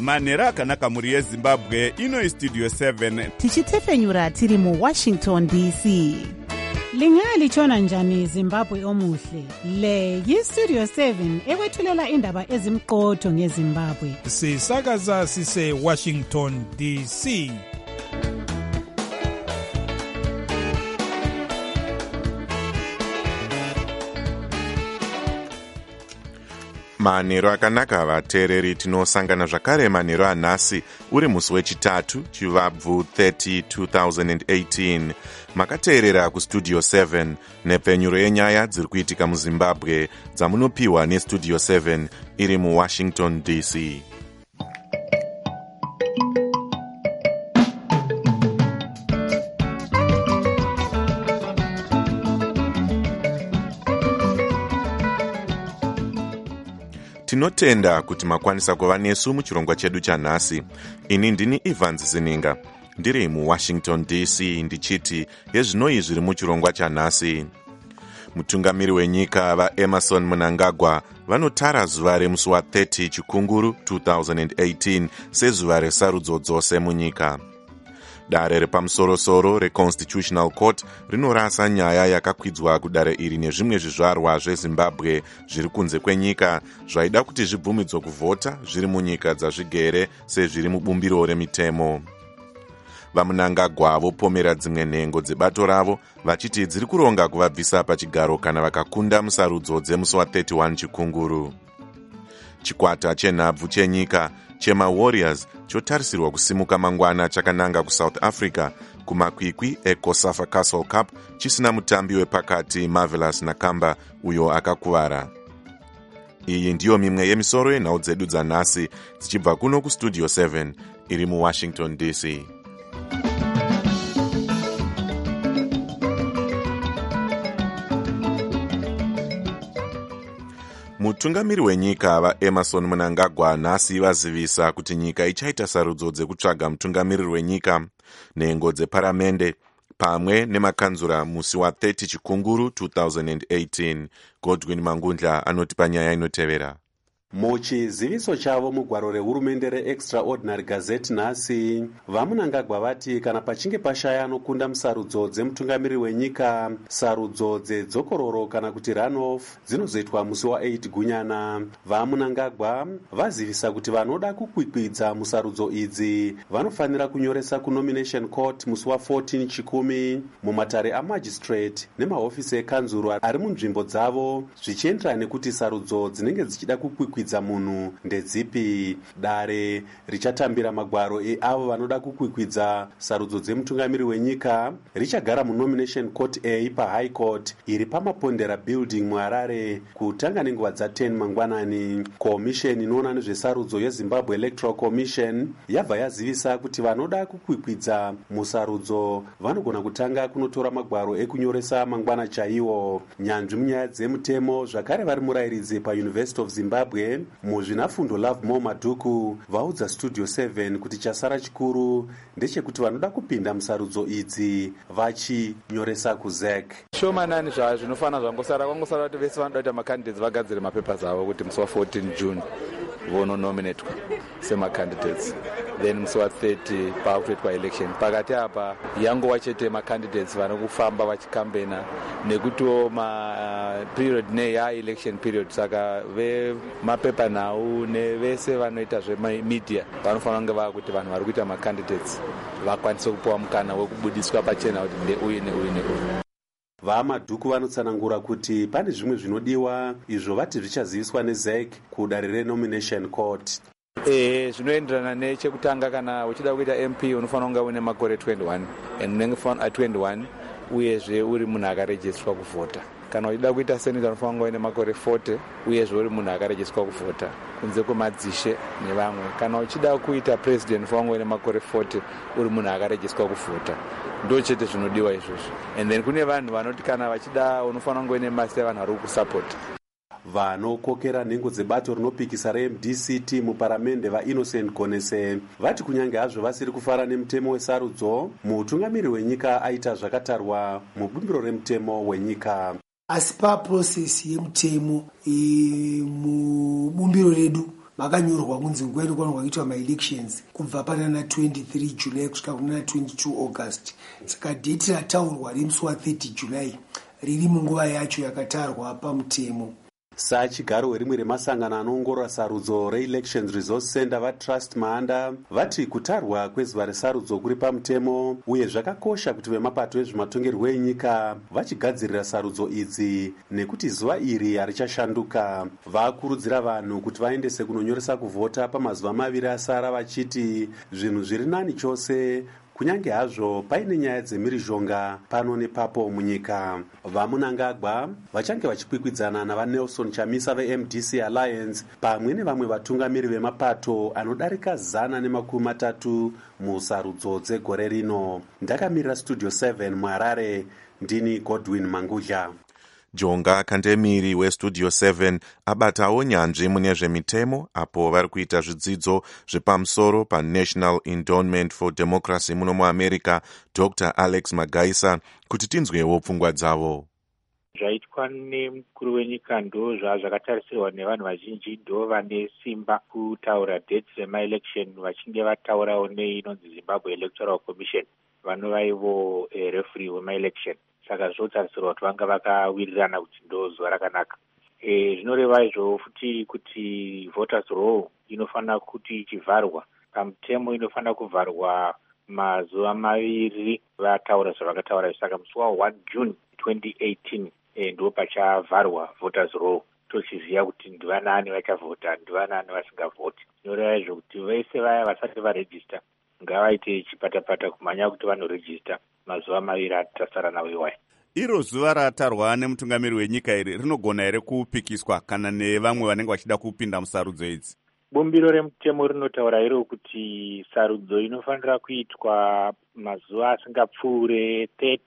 manhero akanaka mhuri yezimbabwe. Ino Studio 7 tichitefenyura tiri mu Washington DC. Lingalitshona njani Zimbabwe omuhle? Le yi-Studio 7 ekwethulela indaba ezimqotho ngeZimbabwe. Sisakaza sise Washington DC. Manhero akanaka vateereri, tinosangana zvakare manhero anhasi uri musi wechitatu chivabvu 30 2018. Makateerera kustudio 7 nepfenyuro yenyaya dziri kuitika muzimbabwe dzamunopiwa nestudio 7 iri muWashington DC. Tinotenda kuti makwanisa kuva nesu muchirongwa chedu chanhasi. Ini ndini Evans Zininga, ndiri muWashington DC, ndichiti yezvinoi zviri muchirongwa chanhasi. Mutungamiri wenyika vaEmerson Mnangagwa vanotara zuva remusi wa30 chikunguru 2018 sezuva resarudzo dzose munyika. Dare repamusorosoro reConstitutional Court rinorasa nyaya yakakwidzwa kudare iri nezvimwe zvizvarwa zveZimbabwe zviri kunze kwenyika zvaida kuti zvibvumidzwe kuvhota zviri munyika dzazvigere sezviri mubumbiro remitemo. VaMnangagwa vopomera dzimwe nhengo dzebato ravo vachiti dziri kuronga kuvabvisa pachigaro kana vakakunda musarudzo dzemusi wa31 chikunguru. Chikwata chenhabvu chenyika chemaWarriors chotarisirwa kusimuka mangwana chakananga kuSouth Africa kumakwikwi eCOSAFA Castle Cup chisina mutambi wepakati Marvelous Nakamba uyo akakuvara. Iyi ndiyo mimwe yemisoro yenhau dzedu dzanhasi dzichibva kuno kustudio 7 iri muWashington DC. Mutungamiri wenyika vaEmerson Mnangagwa nhasi vazivisa kuti nyika ichaita sarudzo dzekutsvaga mutungamiriri wenyika, nhengo dzeparamende pamwe nemakanzura musi wa30 chikunguru 2018. Godwin Mangundla anoti panyaya inotevera. Muchiziviso chavo mugwaro rehurumende reExtraordinary Gazette nhasi, vaMnangagwa vati kana pachinge pashaya anokunda musarudzo dzemutungamiri wenyika, sarudzo dzedzokororo kana kuti runoff dzinozoitwa musi wa8 gunyana. VaMnangagwa vazivisa kuti vanoda kukwikwidza musarudzo idzi vanofanira kunyoresa kunomination court musi wa14 chikumi mumatare amagistrate nemahofisi ekanzuru ari munzvimbo dzavo zvichienderana nekuti sarudzo dzinenge dzichida kukwikwidza munhu ndedzipi. Dare richatambira magwaro eavo vanoda kukwikwidza sarudzo dzemutungamiri wenyika richagara munomination court A paHigh Court iri pamapondera building muHarare kutanga nenguva dza10 mangwanani. Komisheni inoona nezvesarudzo yeZimbabwe Electoral Commission yabva yazivisa kuti vanoda kukwikwidza musarudzo vanogona kutanga kunotora magwaro ekunyoresa mangwana chaiwo. Nyanzvi munyaya dzemutemo zvakare vari murayiridzi paUniversity of Zimbabwe muzvinafundo Lovemore Madhuku vaudza Studio 7 kuti chasara chikuru ndechekuti vanoda kupinda musarudzo idzi vachinyoresa kuZEC. Shomanani zvinofana zvangosara kwangosara kuti vese vanoda kuti makandidates vagadzire mapepers avo kuti musi wa14 June vononominatwa semacandidates, then musi wa30 pakutoitwa election. Pakati apa yangova chete macandidates vanokufamba vachikambena nekutiwo period election period, saka vemapepa nhau nevese vanoita zvemedia vanofanira kunge vakuti vanhu vari kuita macandidates vakwanise kupiwa mukana wekubudiswa pachena kuti ndeuyu neuyu neuyu. VaMadhuku vanotsanangura kuti pane zvimwe zvinodiwa izvo vati zvichaziviswa neZEC kudare renomination court. Zvinoenderana nechekutanga, kana uchida kuita MP unofanira kunge une makore 21 and unenge 21 uyezve uri munhu akarejistirwa kuvhota. Kana uchida kuita senator unofanira kunge une makore 40 uyezve uri munhu akarejistirwa kuvhota kunze kwemadzishe nevamwe. Kana uchida kuita president unofanira kunge une makore 40 uri munhu akarejistirwa kuvhota. Ndo chete zvinodiwa izvozvo. And then kune vanhu vanoti kana vachida unofanira kunge une masi yavanhu vari kusupport. Vanokokera nhengo dzebato rinopikisa reMDCT muparamende vaInnocent Gonese vati kunyange hazvo vasiri kufara nemutemo wesarudzo, mutungamiri wenyika aita zvakatarwa mubumbiro remutemo wenyika. Asi paprocess yemutemo mubumbiro redu makanyorwa kunzi nguva inofanirwa kuitwa maelections kubva panana 23 July kusvika kunana 22 August. Saka dheti rataurwa remusi wa30 July riri munguva yacho yakatarwa pamutemo. Sachigaro werimwe remasangano anoongorora sarudzo reelections resource center vatrust Mahanda vati kutarwa kwezuva resarudzo kuri pamutemo uye zvakakosha kuti vemapato ezvematongerwo enyika vachigadzirira sarudzo idzi nekuti zuva iri harichashanduka. Vakurudzira vanhu kuti vaendese kunonyoresa kuvhota pamazuva maviri asara vachiti zvinhu zviri nani chose kunyange hazvo paine nyaya dzemhirizhonga pano nepapo munyika. Vamunangagwa vachange vachikwikwidzana navaNelson Chamisa veMDC Alliance pamwe nevamwe vatungamiri vemapato anodarika 130 musarudzo dzegore rino. Ndakamirira Studio 7 muHarare, ndini Godwin Mangudya. Jonga Kandemiri weStudio 7 abatawo nyanzvi mune zvemitemo apo vari kuita zvidzidzo zvepamusoro paNational Endowment for Democracy muno muAmerica, Dr. Alex Magaisa, kuti tinzwewo pfungwa dzavo. Zvaitwa nemukuru wenyika ndo zvakatarisirwa nevanhu vazhinji, ndo vane simba kutaura dates dzemaelection vachinge vataurawo neinonzi Zimbabwe Electoral Commission vanova ivo referee wemaelection. Saka zvotarisirwa kuti vanga vakawirirana kuti ndo zuva rakanaka. Zvinoreva izvo futi kuti voters roll inofanira kuti ichivharwa pamutemo, inofanira kuvharwa mazuva maviri vataura zvavakataura. Saka musi wa1 June 2018 ndo pachavharwa voters roll, tochiziva kuti ndivanani vachavhota ndivanani vasingavhoti. Zvinoreva izvo kuti vese vaya vasati varejista ngavaite chipatapata kumhanya kuti vanorejista mazuva maviri atasara nawo iwayo. Iro zuva ratarwa nemutungamiri wenyika iri rinogona here kupikiswa kana nevamwe vanenge vachida kupinda musarudzo idzi? Bumbiro remutemo rinotaura iro kuti sarudzo inofanira kuitwa mazuva asingapfuure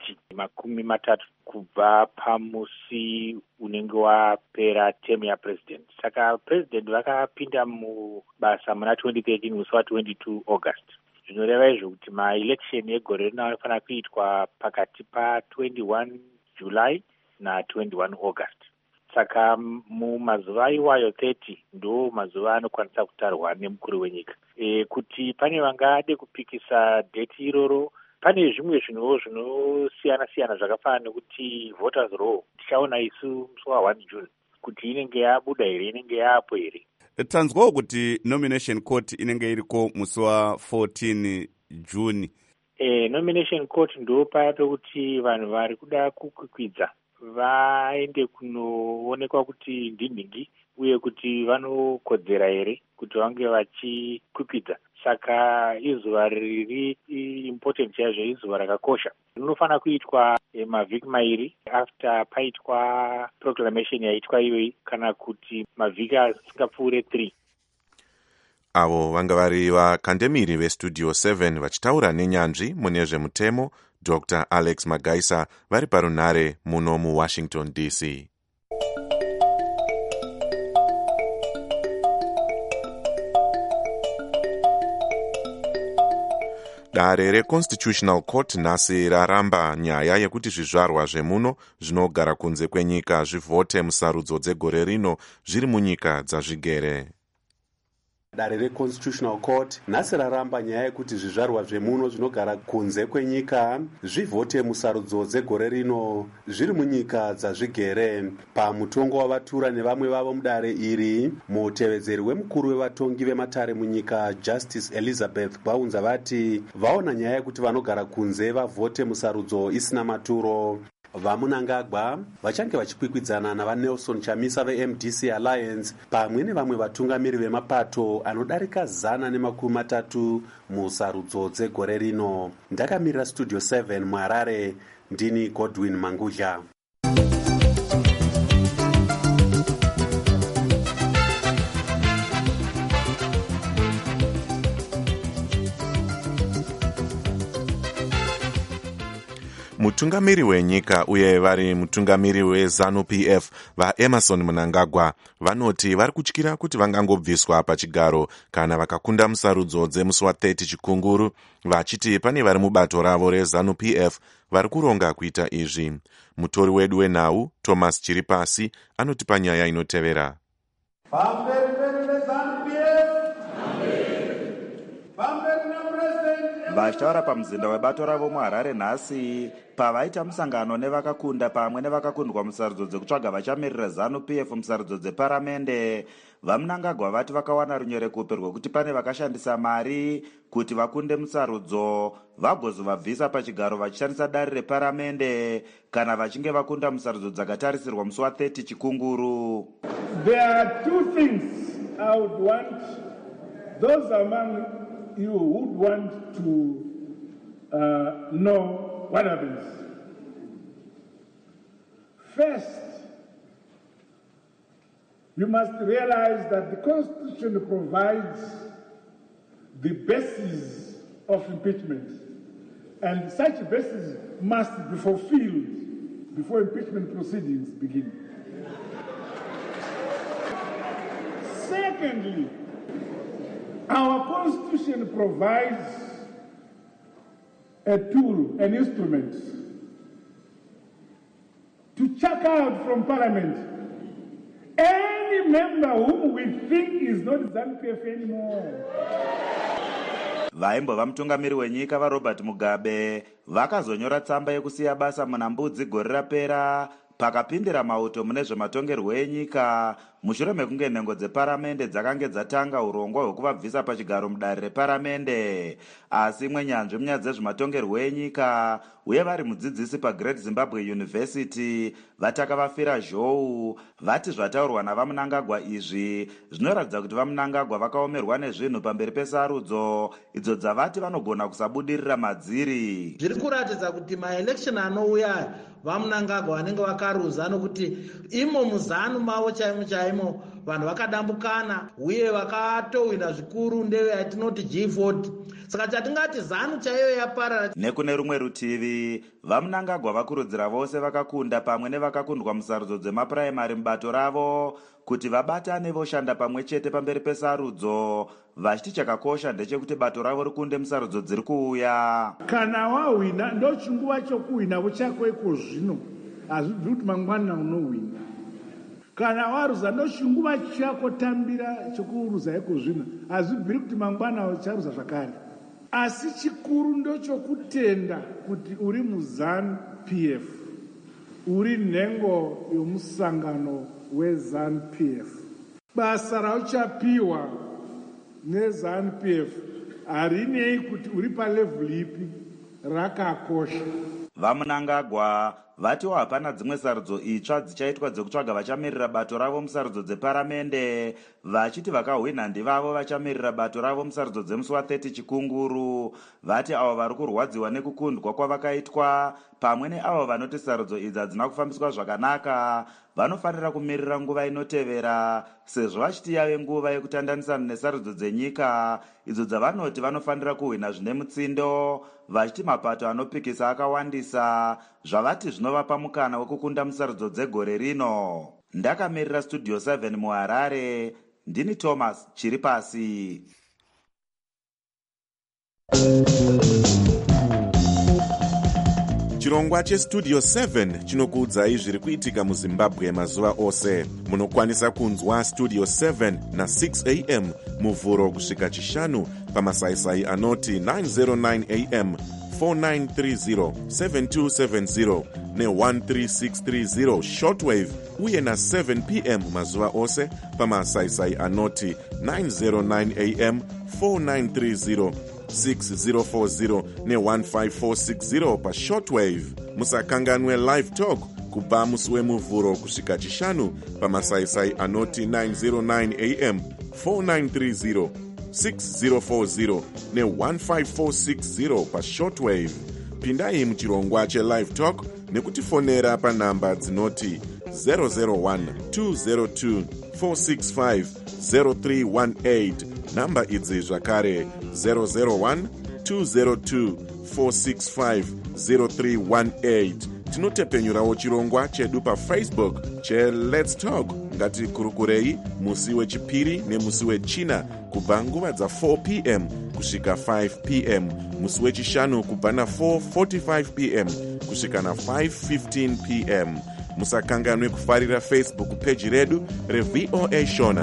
30 kubva pamusi unenge wapera temu yapresident. Saka president vakapinda mubasa muna 2013 musi wa22 August. Zvinoreva izvo kuti maelection egore rino anofanira kuitwa pakati pa21 July na 21 August. Saka mumazuva iwayo 30 ndo mazuva anokwanisa kutarwa nemukuru wenyika. Kuti pane vangade kupikisa date iroro, pane zvimwe zvinhu zvinosiyana zvakafanana nekuti voters roll tichaona isu musi wa1 June kuti inenge yabuda here, inenge yaapo here. Tanzwawo kuti nomination court inenge iriko musi wa14 June. Nomination court ndo paya pekuti vanhu vari kuda kukwikwidza vaende kunoonekwa kuti ndinhingi uye kuti vanokodzera here kuti vange vachikwikwidza. Saka izuva riri important yazvo, izuva rakakosha. Rinofanira kuitwa mavhiki mairi after paitwa proclamation yaitwa iyoyi, kana kuti mavhiki asingapfuure 3. Avo vanga vari vakandemiri veStudio 7 vachitaura nenyanzvi mune zvemutemo, Dr. Alex Magaisa vari parunhare muno muWashington DC. Dare reConstitutional Court nhasi raramba nyaya yekuti zvizvarwa zvemuno zvinogara kunze kwenyika zvivhote musarudzo dzegore rino zviri munyika dzazvigere. Dare reConstitutional Court nhasi raramba nyaya yekuti zvizvarwa zvemuno zvinogara kunze kwenyika zvivhote musarudzo dzegore rino zviri munyika dzazvigere. Pamutongo wavatura nevamwe vavo mudare iri, mutevedzeri wemukuru wevatongi vematare munyika Justice Elizabeth Baunza vati vaona nyaya yekuti vanogara kunze vavhote musarudzo isina maturo. Vamunangagwa vachange vachikwikwidzana navaNelson Chamisa veMDC Alliance pamwe nevamwe vatungamiri vemapato anodarika 130 musarudzo dzegore rino. Ndakamirira Studio 7 muHarare, ndini Godwin Mangudya. Mutungamiri wenyika uye vari mutungamiri weZANU-PF vaEmerson Mnangagwa vanoti vari kutyira kuti vangangobviswa pachigaro kana vakakunda musarudzo dzemusi wa30 chikunguru, vachiti pane vari mubato ravo reZANU-PF vari kuronga kuita izvi. Mutori wedu wenhau Thomas Chiripasi anotipa nyaya inotevera. Vamberi veZANU-PF vachitaura pamuzinda webato ravo muharare nhasi pavaita musangano nevakakunda pamwe nevakakundwa musarudzo dzekutsvaga vachamirira ZANU-PF musarudzo dzeparamende. vamunangagwa vati vakawana runyorekupe rwekuti pane vakashandisa mari kuti vakunde musarudzo vagozovabvisa pachigaro vachishandisa dari reparamende kana vachinge vakunda musarudzo dzakatarisirwa musi wa30 chikunguru. There are two things I would want those among you who would want to know what happens. First, you must realize that the Constitution provides the basis of impeachment, and such basis must be fulfilled before impeachment proceedings begin. Secondly, our Constitution provides a tool, an instrument, to check out from Parliament any member whom we think is not ZANU-PF anymore. vaimbova mutungamiri wenyika vaRobert Mugabe vakazonyora tsamba yekusiya basa muna Mbudzi gore rapera pakapindira mauto mune zvematongerwo enyika mushure mekunge nhengo dzeparamende dzakange dzatanga urongwa hwekuvabvisa pachigaro mudare reparamende. Asi mwenyanzvi munyaya dzezvematongerwo enyika uye vari mudzidzisi paGreat Zimbabwe University vataka vafira zhou vati zvataurwa navamunangagwa izvi zvinoratidza kuti vamunangagwa vakaomerwa nezvinhu pamberi pesarudzo idzo dzavati vanogona kusabudirira madziri. Zviri kuratidza kuti maelection anouya vamunangagwa vanenge vakaruza nokuti imo muzanu mavo chaimo chaimo vanhu vakadambukana uye vakatowina zvikuru ndeve yatinoti G40. Saka chatingati ZANU chaiyo yaparara. Nekune rumwe rutivi vamunangagwa vakurudzira vose vakakunda pamwe nevakakundwa musarudzo dzemapuraimari mubato ravo kuti vabatane voshanda pamwe chete pamberi pesarudzo vachiti chakakosha ndechekuti bato ravo rikunde musarudzo dziri kuuya. Kana wawina ndo chinguva chokuwina kuchako iko zvino hazvibviri kuti mangwana unowina. Kana waruza ndo chinguva chako tambira chokuruza iko zvino hazvibviri kuti mangwana ucharuza zvakare. Asi chikuru ndo chokutenda kuti uri muZANU-PF, uri nhengo yomusangano weZANU-PF. Basa rauchapiwa neZANU-PF harinei kuti uri palevhuri ipi, rakakosha. Vamunangagwa vatiwo hapana dzimwe sarudzo itsva dzichaitwa dzekutsvaga vachamirira bato ravo musarudzo dzeparamende vachiti vakahwina ndivavo vachamirira bato ravo musarudzo dzemusi wa30 chikunguru. Vati avo vari kurwadziwa nekukundwa kwavakaitwa pamwe neavo vanoti sarudzo idzi hadzina kufambiswa zvakanaka vanofanira kumirira nguva inotevera sezvo vachiti yave nguva yekutandanisana nesarudzo dzenyika idzo dzavanoti vanofanira kuhwina zvine mutsindo vachiti mapato anopikisa akawandisa zvavati zvinovapa mukana wekukunda musarudzo dzegore rino. Ndakamirira Studio 7 muHarare, ndini Thomas Chiripasi. Chirongwa cheStudio 7 chinokuudzai zviri kuitika muZimbabwe mazuva ose. Munokwanisa kunzwa Studio 7 na 6 am muvhuro kusvika chishanu pamasaisai anoti 909 am 4930 7270 ne13630 shortwave uye na 7 pm mazuva ose pamasaisai anoti 909 am 4930 6040 ne15460 pashortwave. Musakanganwe live talk kubva musi wemuvhuro kusvika chishanu pamasaisai anoti 909 am 4930 6040 ne15460 pashortwave. Pindai muchirongwa chelive talk nekutifonera panhamba dzinoti 001 202 465 0318. Namba idzi zvakare 001 202 465 0318. Tinotepenyurawo chirongwa chedu paFacebook cheLet's Talk. Ngatikurukurei musi wechipiri nemusi wechina kubva nguva dza4 pm kusvika 5 pm, musi wechishanu kubva na4:45 pm kusvika na5:15 pm. Musakanganwe kufarira Facebook page redu reVOA Shona.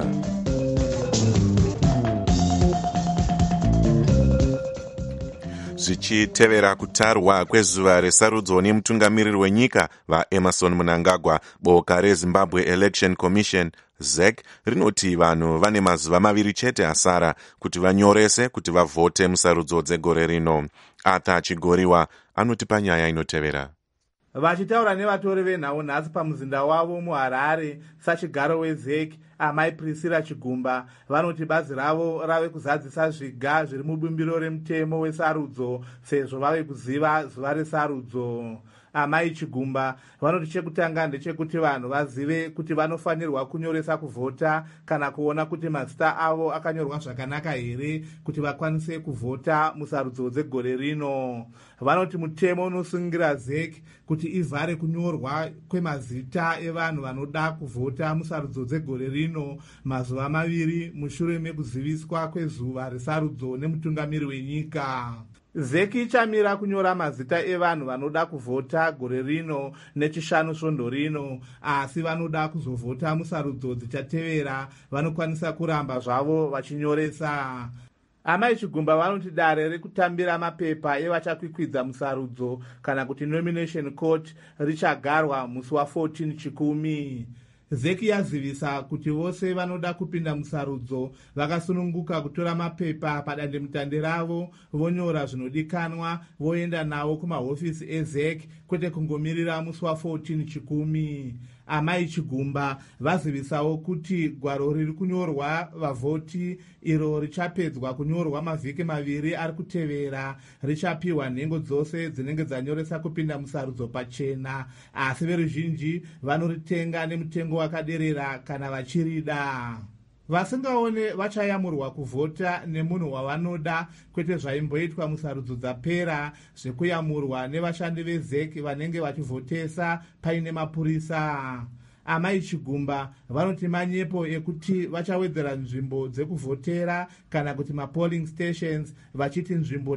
zvichitevera kutarwa kwezuva resarudzo nemutungamiriri wenyika vaEmerson Mnangagwa. Boka reZimbabwe Election Commission ZEC rinoti vanhu vane mazuva 2 chete asara kuti vanyorese kuti vavhote musarudzo dzegore rino. Arthur Chigoriwa anotipa nyaya inotevera. Vachitaura nevatori venhau nhasi pamuzinda wavo muHarare, sachigaro weZEC amai Priscilla Chigumba vanoti bazi ravo rave kuzadzisa zviga zviri mubumbiro remutemo wesarudzo sezvo vave kuziva zuva resarudzo. Amai Chigumba vanoti chekutanga ndechekuti vanhu vazive kuti vanofanirwa kunyoresa kuvhota kana kuona kuti mazita avo akanyorwa zvakanaka here kuti vakwanise kuvhota musarudzo dzegore rino. Vanoti mutemo unosungira ZEC kuti ivhare kunyorwa kwemazita evanhu vanoda kuvhota musarudzo dzegore rino mazuva 2 mushure mekuziviswa kwezuva resarudzo nemutungamiri wenyika. ZEC ichamira kunyora mazita evanhu vanoda kuvhota gore rino nechishanu svondo rino, asi vanoda kuzovhota musarudzo dzichatevera vanokwanisa kuramba zvavo vachinyoresa. Amai Chigumba vanoti dare rekutambira mapepa evachakwikwidza musarudzo kana kuti nomination court richagarwa musi wa14 Chikumi. ZEC yazivisa kuti vose vanoda kupinda musarudzo vakasununguka kutora mapepa padandemutande ravo vonyora zvinodikanwa voenda nawo kumahofisi eZEC kwete kungomirira musi wa14 Chikumi. Amai Chigumba vazivisawo kuti gwaro riri kunyorwa vavhoti iro richapedzwa kunyorwa mavhiki 2 ari kutevera richapiwa nhengo dzose dzinenge dzanyoresa kupinda musarudzo pachena, asi veruzhinji vanoritenga nemutengo wakaderera kana vachirida. Vasingaone vachayamurwa kuvhota nemunhu wavanoda kwete zvaimboitwa musarudzo dzapera zvekuyamurwa nevashandi veZEC vanenge vachivhotesa paine mapurisa. Amai Chigumba vanoti manyepo ekuti vachawedzera nzvimbo dzekuvhotera kana kuti mapolling stations vachiti nzvimbo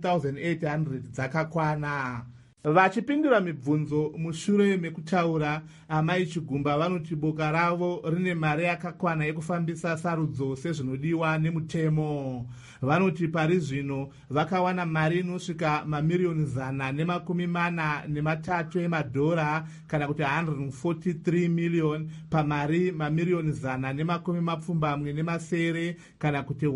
10,800 dzakakwana. Vachipindura mibvunzo mushure mekutaura, amai Chigumba vanoti boka ravo rine mari yakakwana yekufambisa sarudzo sezvinodiwa nemutemo. Vanoti pari zvino vakawana mari inosvika mamiliyoni 143 emadhora kana kuti 143 million pamari mamiliyoni 170 kana kuti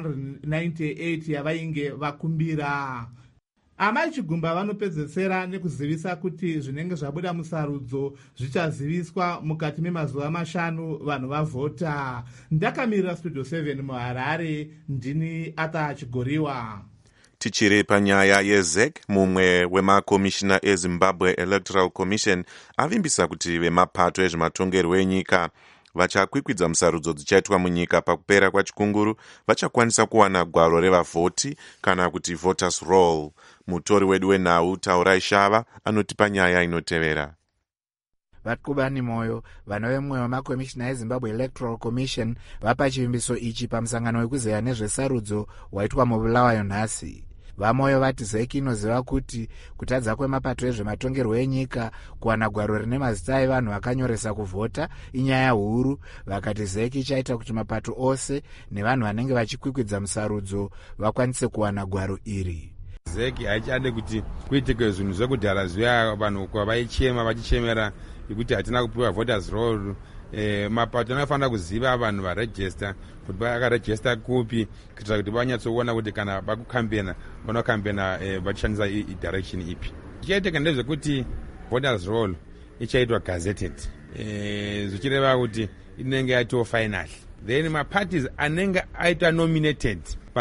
198 yavainge vakumbira. Amai Chigumba vanopedzesera nekuzivisa kuti zvinenge zvabuda musarudzo zvichaziviswa mukati memazuva 5 vanhu vavhota. Ndakamirira Studio 7 muHarare, ndini Arthur Chigoriwa. Tichiri panyaya yeZEC, mumwe wemakomishina eZimbabwe Electoral Commission avimbisa kuti vemapato ezvematongerwo enyika vachakwikwidza musarudzo dzichaitwa munyika pakupera kwachikunguru vachakwanisa kuwana gwaro revavhoti kana kuti voters roll. Mutori wedu wenhau Taurai Shava anotipa nyaya inotevera. Vatkubani Moyo, vana vemwe vemakomishina eZimbabwe Electoral Commission vapa chivimbiso ichi pamusangano wekuzeya nezvesarudzo waitwa muBulawayo nhasi. Vamoyo vati ZEC inoziva kuti kutadza kwemapato ezvematongerwo enyika kuwana gwaro rine mazita evanhu vakanyoresa kuvhota inyaya huru. Vakati ZEC ichaita kuti mapato ose nevanhu vanenge vachikwikwidza musarudzo vakwanise kuwana gwaro iri. ZEC haichade kuti kuitike zvinhu zvekudhara zviya vanhu kwavaichema vachichemera kuti hatina kupiwa voters roll. Mapato anofanira kuziva vanhu varejista kuti vakarejista kupi kuitira kuti vanyatsoona kuti kana vakukambena vanokambena vachishandisa direction ipi. Chichaitika ndezvekuti voters roll ichaitwa gazetted, zvichireva kuti inenge yaitiwa final, then maparties anenge aita nominated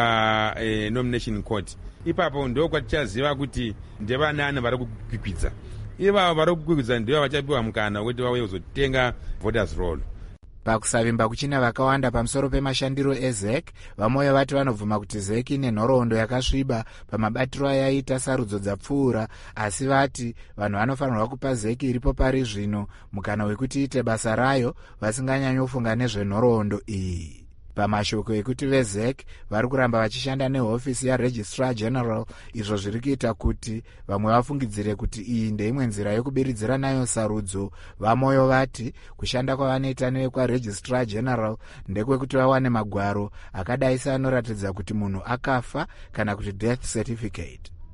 nomination court, ipapo ndo kwatichaziva kuti ndevanani vari kukwikwidza. Ivavo vari kukwikwidza ndivo vachapiwa mukana wekuti vauye kuzotenga voters roll. Pakusavimba kuchina vakawanda pamusoro pemashandiro eZEC, vamoyo vati vanobvuma kuti ZEC ine nhoroondo yakasviba pamabatiro ayaita sarudzo dzapfuura, asi vati vanhu vanofanirwa kupa ZEC iripo pari zvino mukana wekuti ite basa rayo vasinganyanyofunga nezvenhoroondo iyi. Pamashoko ekuti veZEC vari kuramba vachishanda nehofisi yaRegistrar General, izvo zviri kuita kuti vamwe vafungidzire kuti iyi ndeimwe nzira yokubiridzira nayo sarudzo. Vamoyo vati kushanda kwavanoita nevekwaRegistrar General ndekwekuti vawane magwaro akadai seanoratidza kuti munhu akafa kana kuti death certificate.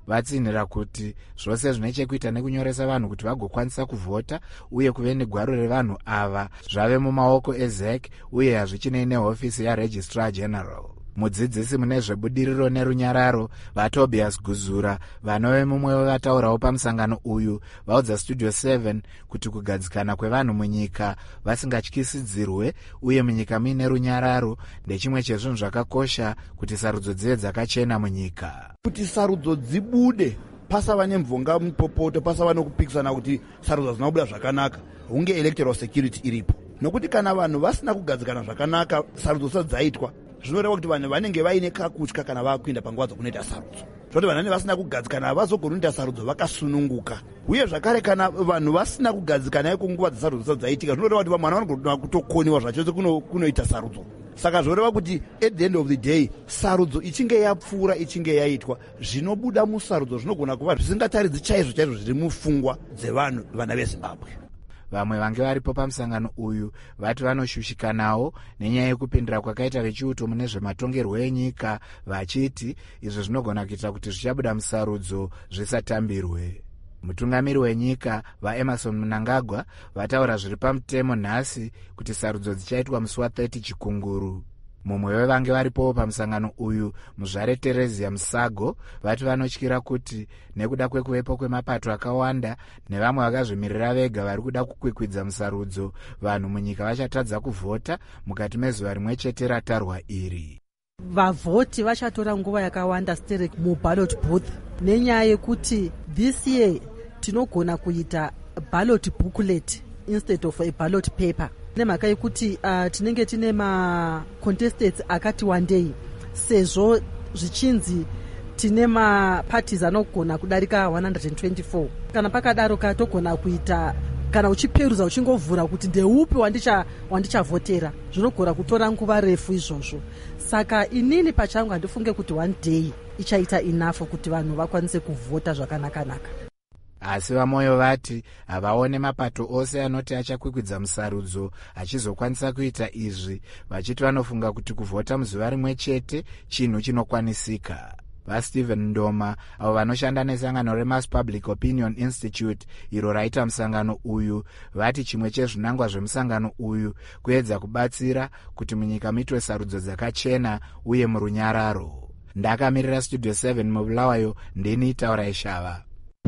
vatsinhira kuti zvose zvine chekuita nekunyoresa vanhu kuti vagokwanisa kuvhota uye kuve negwaro revanhu ava zvave mumaoko ezek uye hazvichinei nehofisi yaregistrar general. Mudzidzisi mune zvebudiriro nerunyararo vaTobias Guzura vanove mumwe wevataurawo pamusangano uyu vaudza Studio 7 kuti kugadzikana kwevanhu munyika vasingatyisidzirwe uye munyika muine runyararo ndechimwe chezvinhu zvakakosha kuti sarudzo dzive dzakachena munyika. Kuti sarudzo dzibude pasava nemvonga mupopoto, pasava nokupikisana kuti sarudzo dzina kubuda zvakanaka, hunge electoral security iripo. Nokuti kana vanhu vasina kugadzikana zvakanaka sarudzo dzisati dzaitwa, zvinoreva kuti vanhu vanenge vaine kakutya kana vakuinda panguva dzokunoita sarudzo. Zvoti vanhu vasina kugadzikana havazogona kuita sarudzo vakasununguka. Uye zvakare kana vanhu vasina kugadzikana kunguva dzesarudzo dzisati dzaitika, zvinoreva kuti vamwe vanogona kutokoniwa zvachose kunoita sarudzo. Saka zvoreva kuti at the end of the day sarudzo ichinge yapfuura ichinge yaitwa, zvinobuda musarudzo zvinogona kuva zvisingataridzi chaizvo chaizvo zviri mupfungwa dzevanhu vana veZimbabwe. Vamwe vange varipo pamusangano uyu vati vanoshushikanawo nenyaya yekupindira kwakaita vechiuto mune zvematongerwo enyika vachiti izvo zvinogona kuita kuti zvichabuda musarudzo zvisatambirwe. Mutungamiri wenyika vaEmerson Mnangagwa vataura zviri pamutemo nhasi kuti sarudzo dzichaitwa musi wa30 Chikunguru. Mumwe wevange varipo pamusangano uyu muzvare Teresia Musago vati vanotyira kuti nekuda kwekuvepo kwemapato akawanda nevamwe vakazvimirira vega vari kuda kukwikwidza musarudzo, vanhu munyika vachatadza kuvhota mukati mezuva rimwe chete ratarwa iri. Vavhoti vachatora nguva yakawanda stere muballot booth nenyaya yekuti this year tinogona kuita ballot booklet instead of a ballot paper. Nemhaka yekuti tinenge tine ma-contestants akati wandei, sezvo zvichinzi tine ma-parties anogona kudarika 124. Kana pakadaro katogona kuita, kana uchiperuza uchingovhura kuti ndeupi wandichavhotera, zvinogona kutora nguva refu izvozvo. Saka inini pachangu handifunge kuti one day ichaita enough kuti vanhu vakwanise kuvhota zvakanaka-naka. Asi vamoyo vati havaone mapato ose anoti achakwikwidza musarudzo achizokwanisa kuita izvi, vachiti vanofunga kuti kuvhota muzuva rimwe chete chinhu chinokwanisika. VaStephen Ndoma avo vanoshanda nesangano reMass Public Opinion Institute iro raita musangano uyu vati chimwe chezvinangwa zvemusangano uyu kuedza kubatsira kuti munyika muitwe sarudzo dzakachena uye murunyararo. Ndakamirira Studio 7 muBulawayo, ndini Taura Eshava.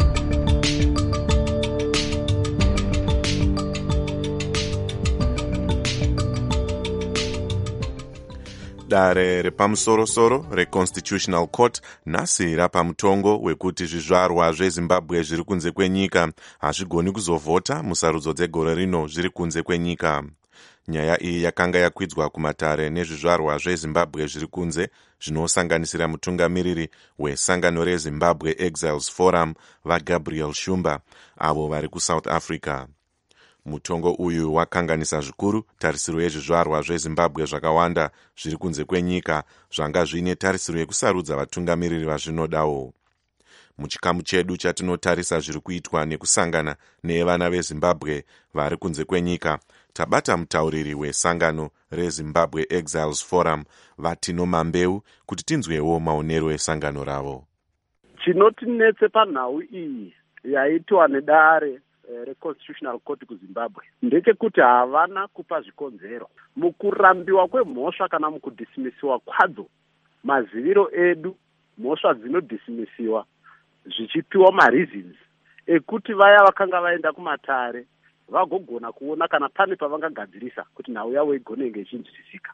Dare repamusorosoro reConstitutional Court nhasi rapa mutongo wekuti zvizvarwa zveZimbabwe zviri kunze kwenyika hazvigoni kuzovhota musarudzo dzegore rino zviri kunze kwenyika. Nyaya iyi yakanga yakwidzwa kumatare nezvizvarwa zveZimbabwe zviri kunze zvinosanganisira mutungamiriri wesangano reZimbabwe Exiles Forum vaGabriel Shumba avo vari kuSouth Africa. Mutongo uyu wakanganisa zvikuru tarisiro yezvizvarwa zveZimbabwe zvakawanda zviri kunze kwenyika zvanga zvine tarisiro yekusarudza vatungamiriri vazvinodawo. Muchikamu chedu chatinotarisa zviri kuitwa nekusangana nevana veZimbabwe vari kunze kwenyika, tabata mutauriri wesangano reZimbabwe Exiles Forum Vatino Mambeu kuti tinzwewo maonero esangano ravo. Chinotinetse panhau iyi yaitwa nedare reConstitutional Court kuZimbabwe ndechekuti havana kupa zvikonzero mukurambiwa kwemhosva kana mukudhisimisiwa kwadzo. Maziviro edu mhosva dzinodhisimisiwa zvichipiwa mareasons ekuti vaya vakanga vaenda kumatare vagogona kuona kana pane pavangagadzirisa kuti nhau yavo igonenge ichinzwisisika.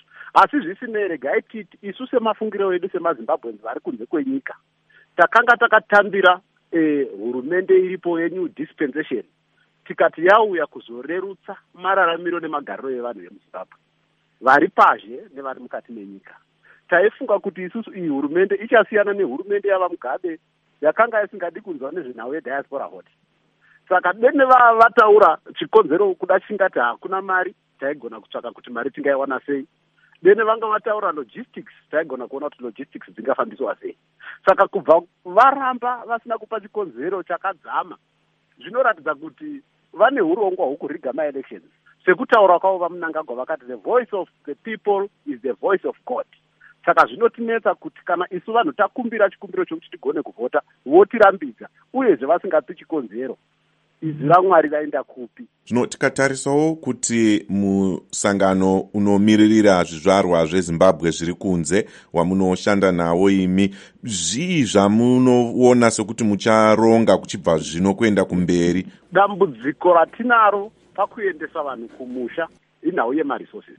Asi zvisinei, regai titi isu semafungiro edu semaZimbabweans vari kunze kwenyika takanga takatambira hurumende iripo yeNew Dispensation tikati yauya kuzorerutsa mararamiro nemagariro evanhu vemuZimbabwe vari pazhe nevari mukati menyika. Taifunga kuti isusu iyi hurumende ichasiyana nehurumende yava Mugabe yakanga isingadi kunzwa nezvenhau yediaspora hoti. Saka dene vataura chikonzero kuda chingati hakuna mari, taigona kutsvaka kuti mari tingaiwana sei. Dene vanga vataura logistics, taigona kuona kuti logistics dzingafambiswa sei. Saka kubva varamba vasina kupa chikonzero chakadzama, zvinoratidza kuti vane urongwa hwekuriga ma-elections. Sekutaura kwavo vaMnangagwa vakati the voice of the people is the voice of God. saka zvinotinetsa kuti kana isu vanhu takumbira chikumbiro chokuti tigone kuvhota votirambidza uyezve vasingapi chikonzero, izwi raMwari raenda kupi? Zvino tikatarisawo kuti musangano unomiririra zvizvarwa zvezimbabwe zviri kunze wamunoshanda nawo imi, zvii zvamunoona sekuti mucharonga kuchibva zvino kuenda kumberi? Dambudziko ratinaro pakuendesa vanhu kumusha inhau yemaresources.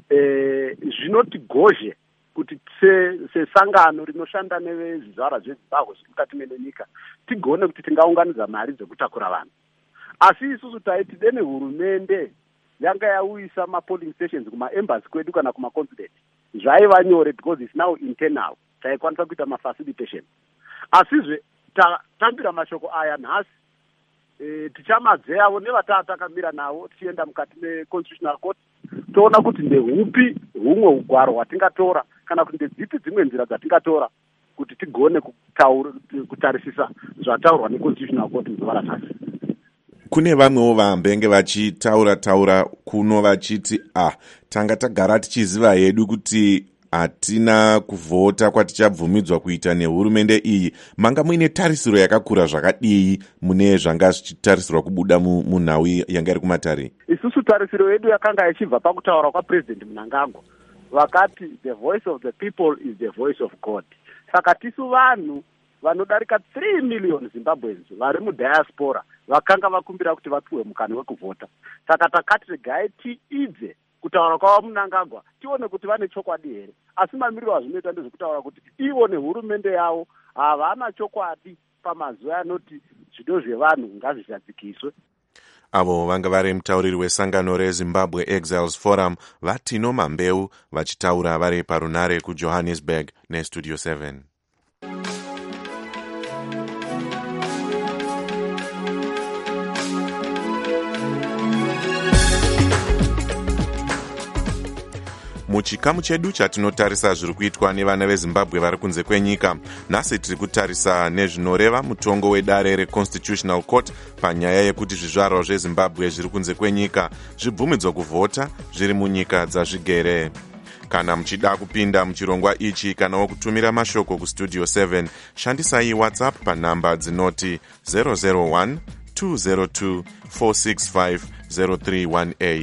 Zvinotigozhe kuti sesangano rinoshanda nevezvizvarwa zvezimbabwe zviri mukati menyika tigone kuti tingaunganidza mari dzekutakura vanhu. Asi isusu taiti dene hurumende yanga yauyisa mapolling stations kumaembassy kwedu kana kumaconsulate, zvaiva nyore because it's now internal, taikwanisa kuita mafacilitation. Asizve tatambira mashoko aya nhasi, tichamadzeyawo nevatatakamira navo tichienda mukati meconstitutional court toona kuti ndehupi humwe ugwaro hwatingatora kana kuti ndedzipi dzimwe nzira dzatingatora kuti tigone kutarisisa zvataurwa neconstitutional court muzuva ranhasi. Kune vamwewo vambenge vachitaura kuno vachiti tanga tagara tichiziva hedu kuti hatina kuvhota kwatichabvumidzwa kuita nehurumende iyi. Manga muine tarisiro yakakura zvakadii mune zvanga zvichitarisirwa kubuda munhau yanga iri kumatare? Isusu tarisiro yedu yakanga ichibva pakutaura kwaPresident Mnangagwa vakati the voice of the people is the voice of God. Saka tisu vanhu vanodarika 3 million Zimbabweans vari mudiaspora vakanga vakumbira kuti vapiwe mukana wekuvhota. Saka takati regai tiidze kutaura kwavo Mnangagwa tione kuti vane chokwadi here. Asi mamiriro azvinoita ndezvekutaura kuti ivo nehurumende yavo havana chokwadi pamazuva anoti zvido zvevanhu ngazvishadzikiswe. Avo vanga vari mutauriri wesangano reZimbabwe Exiles Forum Vatino Mambeu vachitaura vari parunare kuJohannesburg neStudio 7. Muchikamu chedu chatinotarisa zviri kuitwa nevana veZimbabwe vari kunze kwenyika. Nhasi tiri kutarisa nezvinoreva mutongo wedare reConstitutional Court panyaya yekuti zvizvarwa zveZimbabwe zviri kunze kwenyika zvibvumidzwa kuvhota zviri munyika dzazvigere. Kana muchida kupinda muchirongwa ichi kanawo kutumira mashoko kuStudio 7, shandisai WhatsApp panhamba dzinoti 001 202 465 0318.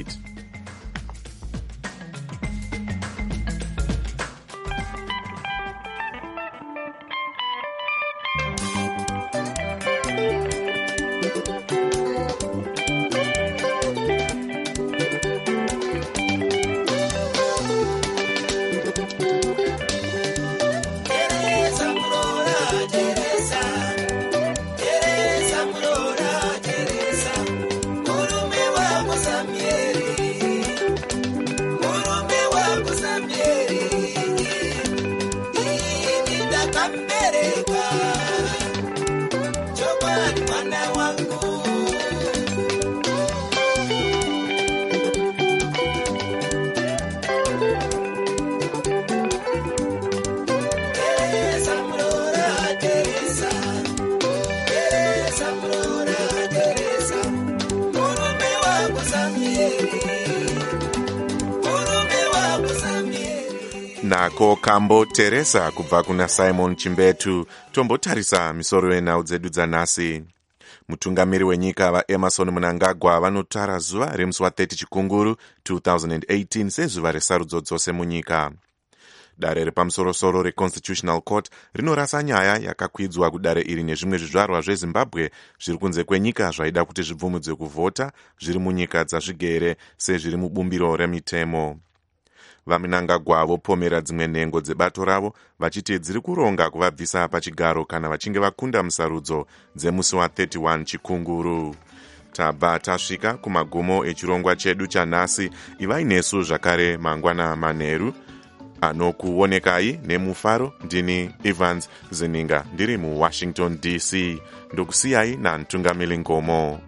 Nako Kambo Teresa kubva kuna Simon Chimbetu. Tombotarisa misoro yenhau dzedu dzanhasi. Mutungamiri wenyika vaEmerson Mnangagwa vanotara zuva remusi wa30 Chikunguru 2018 sezuva resarudzo dzose munyika. Dare repamusorosoro reConstitutional Court rinorasa nyaya yakakwidzwa kudare iri nezvimwe zvizvarwa zveZimbabwe zviri kunze kwenyika zvaida kuti zvibvumidzwe kuvhota zviri munyika dzazvigere sezviri mubumbiro remitemo. VaMnangagwa vopomera dzimwe nhengo dzebato ravo vachiti dziri kuronga kuvabvisa pachigaro kana vachinge vakunda musarudzo dzemusi wa31 Chikunguru. Tabva tasvika kumagumo echirongwa chedu chanhasi. Ivai nesu zvakare mangwana manheru. Anokuonekai nemufaro ndini Evans Zininga ndiri muWashington DC. Ndokusiyai naMtungamiri Ngomo.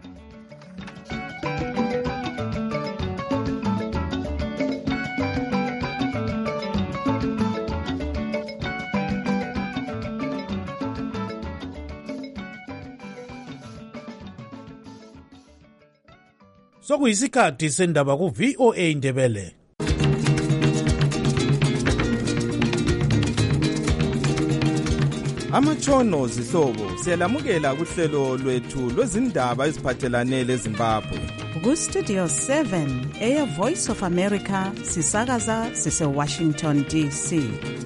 Sokuyisikhathi sendaba ku-VOA Ndebele. amatshono zihlobo siyalamukela kuhlelo lwethu lwezindaba eziphathelane leZimbabwe. Ku-Studio 7 Air Voice of America sisakaza sise-Washington DC.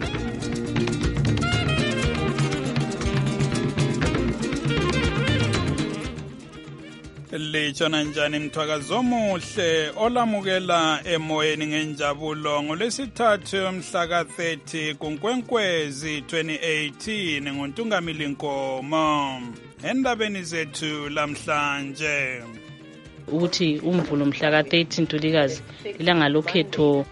Litshona njani mthwakazi omuhle olamukela emoyeni ngenjabulo ngolwesithathu mhla ka-30 kuNkwenkwezi 2018 nguNtungamili Nkomo. Endabeni zethu lamhlanje ukuthi umvulo mhla ka-13 Ntulikazi ilanga lokhetho.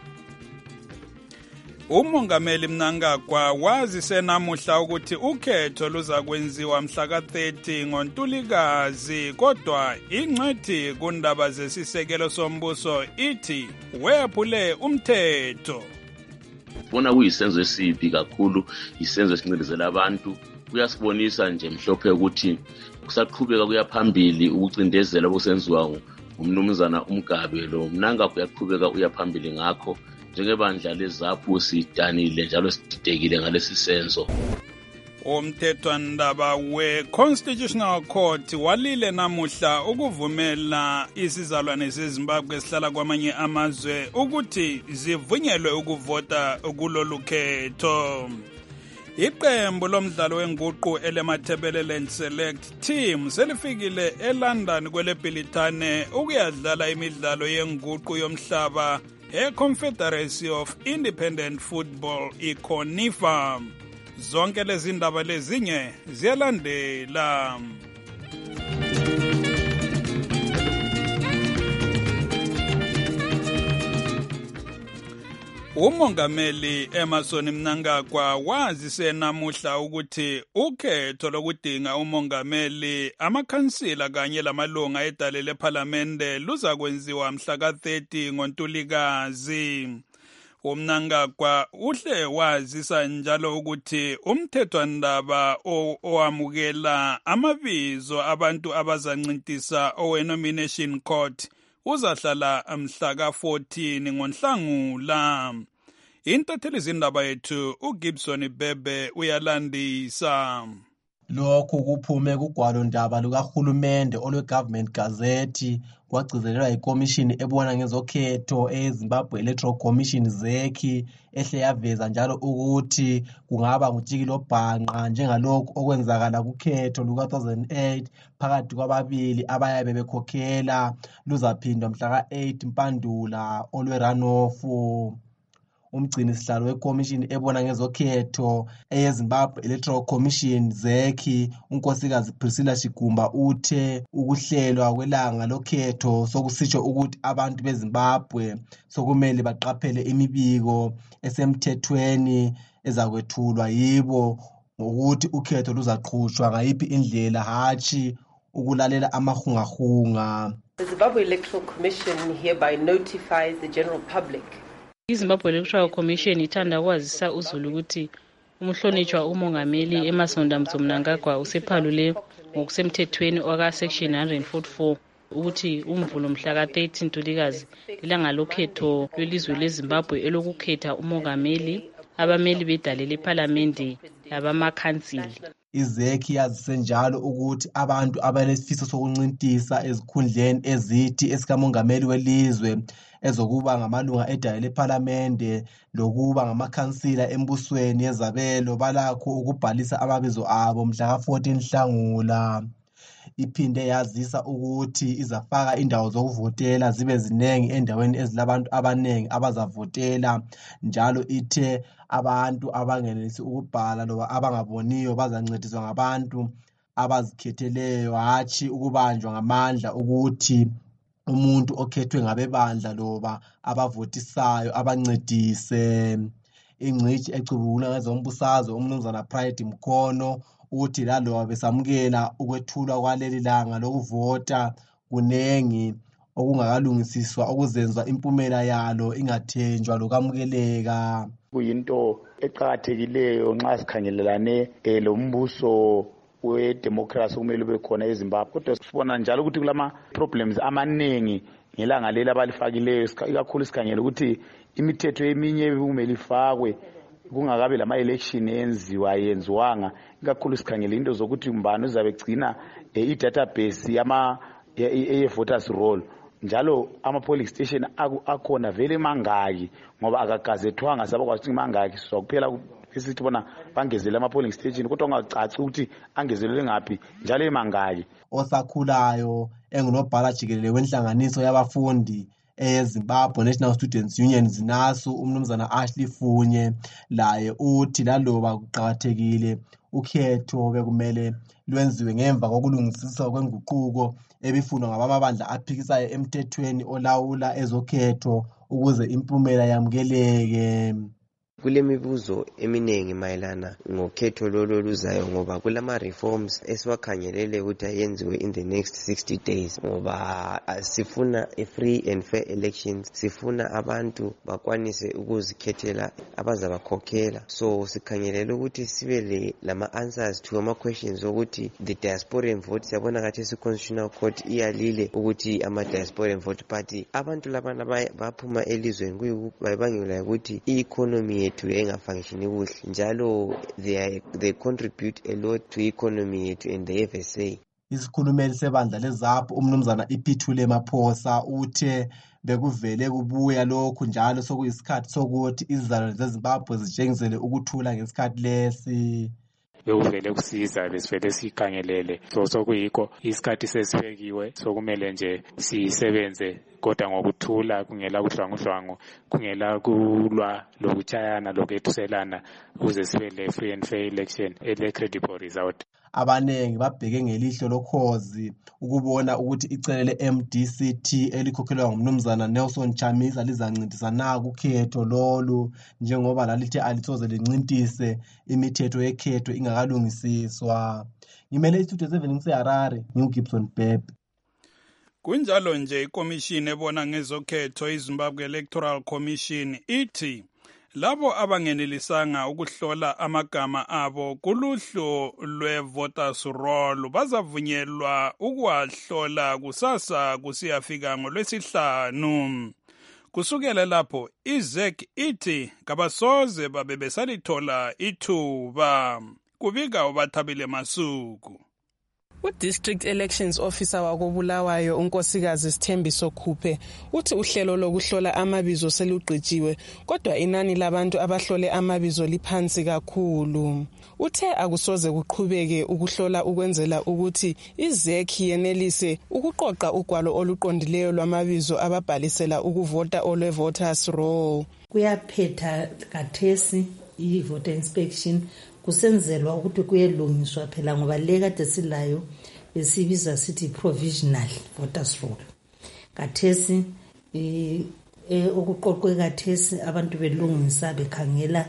Umongameli Mnangagwa wazise namuhla ukuthi ukhetho luza kwenziwa mhla ka-30 ngoNtulikazi, kodwa ingcwethi kundaba zesisekelo sombuso ithi wephule umthetho. Bona kuyisenzo esibi kakhulu, isenzo esincindezela abantu. Kuyasibonisa nje mhlophe ukuthi kusaqhubeka kuyaphambili ukucindezela okusenziwa ngumnumzana uMgabe. Lo Mnangagwa uyaqhubeka uyaphambili ngakho. Njengebandla leZAPU sidanile njalo sididekile ngalesi senzo. Umthethwandaba we-Constitutional Court walile namuhla ukuvumela isizalwane seZimbabwe esihlala kwamanye amazwe ukuthi zivunyelwe ukuvota kulolu khetho. Iqembu lomdlalo wenguqu elemathebeleland select team selifikile eLondon kweleBhilithane ukuyadlala imidlalo yenguqu yomhlaba e-Confederacy of Independent Football i-CONIFA. Zonke lezi ndaba lezinye ziyalandela. Umongameli Emmerson Mnangagwa wazise namuhla ukuthi ukhetho lokudinga umongameli, amakhansila kanye lamalunga edale lephalamende luza kwenziwa mhla ka-30 ngoNtulikazi. uMnangagwa uhle wazisa njalo ukuthi umthethwandaba owamukela amabizo abantu abazancintisa owe-nomination court uzahlala mhla ka-14 ngoNhlangula. Intatheli zindaba yethu uGibson Bebe uyalandisa. Lokhu kuphume kugwalo ndaba lukahulumende olwe-Government Gazette kwagcizelelwa ikomishini ebona ngezokhetho eZimbabwe Electoral Commission ZEC ehle yaveza njalo ukuthi kungaba ngujikilo bhanqa njengalokhu okwenzakala kukhetho luka-2008 phakathi kwababili abayabe bekhokhela luzaphindwa mhla ka-8 Mpandula olwe-runoff. Umgcini sihlalo wekomishini ebona ngezokhetho eyeZimbabwe Electoral Commission ZEC unkosikazi Priscilla Shigumba uthe ukuhlelwa kwelanga lokhetho sokusitsho ukuthi abantu beZimbabwe sokumele baqaphele imibiko esemthethweni ezakwethulwa yibo ngokuthi ukhetho luzaqhutshwa ngayiphi indlela hatshi ukulalela amahungahunga. The Zimbabwe Electoral Commission hereby notifies the general public. iZimbabwe Electoral Commission ithanda kwazisa uzulu ukuthi umhlonitshwa umongameli Emmerson Mnangagwa usephalule ngokusemthethweni waka-section 144 ukuthi umvulo mhla ka-13 Ntulikazi ilanga lokhetho lwelizwe leZimbabwe elokukhetha umongameli, abameli bedale lephalamende labamakhansili. IZEC yazise njalo ukuthi abantu abalesifiso sokuncintisa ezikhundleni ezithi esikamongameli welizwe ezokuba ngamalunga edale lephalamende lokuba ngamakhansila embusweni yezabelo balakho ukubhalisa amabizo abo mhla ka-14 Nhlangula. Iphinde yazisa ukuthi izafaka indawo zokuvotela zibe zinengi endaweni ezilabantu abanengi abazavotela, njalo ithe abantu abangenelisi ukubhala loba abangaboniyo bazancediswa ngabantu abazikhetheleyo hatshi ukubanjwa ngamandla ukuthi umuntu okhethwe ngabebandla loba abavotisayo abancedise. Ingcitshi ecubungula ngezombusazwe umnumzana Pride Mkhono uthi laloba besamukela ukwethulwa kwaleli langa lokuvota kunengi okungakalungisiswa okuzenza impumela yalo ingathenjwa lokamukeleka. Kuyinto eqhakathekileyo nxa sikhangelelane lombuso wedemocracy kumele ube khona eZimbabwe, kodwa sibona njalo ukuthi kulama problems amanengi ngelanga leli abalifakileyo, ikakhulu sikhangele ukuthi imithetho eminye kumele ifakwe kungakabi lama-election yenziwanga ikakhulu sikhangele into zokuthi mbani uzabe gcina i-database ye-voters roll njalo ama-polling station akhona vele mangaki ngoba akagazethwanga sabakwazi ukuthi mangaki sokuphela esithi bona bangezele ama-polling station kodwa ungacaci ukuthi angezelele ngaphi njalo emangaki. Osakhulayo engunobhala jikelele wenhlanganiso yabafundi eZimbabwe National Students Union zinaso umnumzana Ashley Funye laye uthi laloba kuqhakathekile ukhetho bekumele lwenziwe ngemva kokulungisiswa kwenguquko ebifunwa ngabamabandla aphikisayo emthethweni olawula ezokhetho ukuze impumela yamukeleke. Kulemibuzo eminingi mayelana ngokhetho lolo luzayo ngoba kulama reforms esiwakhangelele ukuthi ayenziwe in the next 60 days ngoba sifuna free and fair elections, sifuna abantu bakwanise ukuzikhethela abazabakhokhela. So sikhangelele ukuthi sibe lama answers to ama questions ukuthi the diasporan vote siyabona kathi constitutional court iyalile ukuthi ama diasporan vote party abantu labana baphuma elizweni kuyibangela ukuthi i-economy yethu engafunctioni kuhle njalo they contribute a lot to economy yethu and the FSA. Isikhulumeli sebandla leZAPHU umnumzana Iphithule Maphosa uthe bekuvele kubuya lokhu njalo sokuyisikhathi sokuthi izizalwane zeZimbabwe zitshengisele ukuthula ngesikhathi lesi. Bekuvele kusiza besivele sikhangelele sokuyikho isikhathi sesibekiwe sokumele nje sisebenze kodwa ngokuthula kungela kudlwangudlwangu kungela kulwa lokutshayana lokethuselana ukuze sibe le free and fair election ele credible result. Abanengi babheke ngelihlo lokhozi ukubona ukuthi icele le-MDCT elikhokhelwa ngumnumzana Nelson Chamisa lizancintisa na kukhetho lolu njengoba lalithe alithoze lincintise imithetho yekhetho ingakalungisiswa. Ngimele istudio 7 ngiseHarare ngiuGibson Pepe. Kunjalo nje ikomishini ebona ngezokhetho iZimbabwe Electoral Commission ithi labo abangenelisanga ukuhlola amagama abo kuluhlu lwe-voters roll bazavunyelwa ukuwahlola kusasa kusiyafika ngoLwesihlanu. Kusukela lapho iZEC ithi kabasoze babe besalithola ithuba. Kubika uBathabile Masuku. U-District Elections Officer wakobulawayo unkosikazi Sithembiso Khuphe uthi uhlelo lokuhlola amabizo selugqitshiwe kodwa inani labantu abahlole amabizo liphansi kakhulu. Uthe akusoze kuqhubeke ukuhlola ukwenzela ukuthi iZEC yenelise ukuqoqa ugwalo oluqondileyo lwamabizo ababhalisela ukuvota olwe-voters roll. Kuyaphetha kathesi i-voter inspection kusenzelwa ukuthi kuyelungiswa phela ngoba le kade silayo esibiza sithi provisional voters roll. Kathesi okuqoqwe kathesi abantu belungisa bekhangela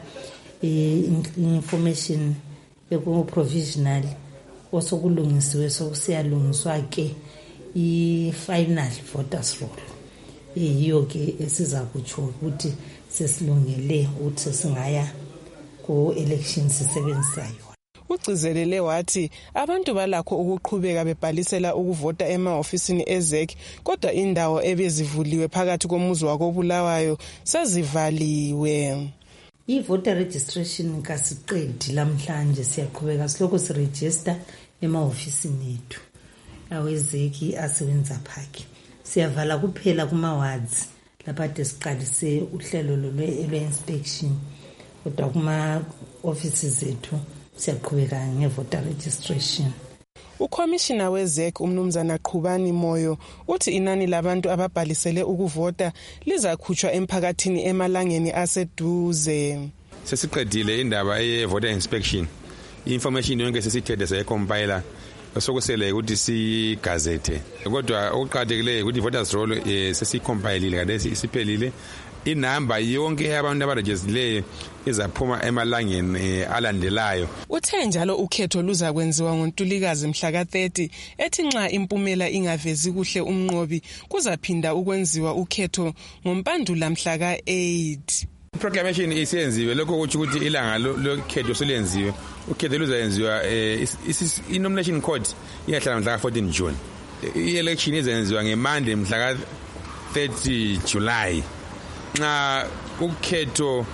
information eku provisional osokulungisiwe sokusiyalungiswa ke i-final voters roll. Yiyo ke esiza kutsho ukuthi sesilungele ukuthi sesingaya ku-elections sisebenzisayo. Ugcizelele wathi abantu balakho ukuqhubeka bebhalisela ukuvota ema-ofisini eZEC kodwa indawo ebezivuliwe phakathi komuzi wakobulawayo sezivaliwe. I-voter registration kasiqedi lamhlanje siyaqhubeka siloko siregister ema-ofisini ethu aweZEC asebenza phaki. Siyavala kuphela kuma-wards lapha kade siqalise uhlelo lwe-inspection kodwa kuma-offices zethu siyaqhubeka nge-voter registration. Ukhomishina weZEC umnumzana Qhubani Moyo uthi inani labantu ababhalisele ukuvota lizakhutshwa emphakathini emalangeni aseduze. Sesiqedile indaba ye-voter inspection. I-information yonke sesithethe sayecompiler sokusele ukuthi sigazette. Kodwa okuqhakathekileyo ukuthi voters roll sesicompilile kade isiphelile. Inamba yonke yabantu abarejistileyo izaphuma emalangeni alandelayo. Uthe njalo ukhetho luza kwenziwa ngoNtulikazi mhla ka-30 ethi nxa impumela ingavezi kuhle umnqobi kuzaphinda ukwenziwa ukhetho ngoMpandula mhla ka-8. Proclamation isiyenziwe lokho kuthi ukuthi ilanga lokhetho selenziwe. Ukhetho luzayenziwa i-nomination court iyahlala mhla ka-14 June. I-election izenziwa ngeMonday mhla ka-30 July. Nxa ukhetho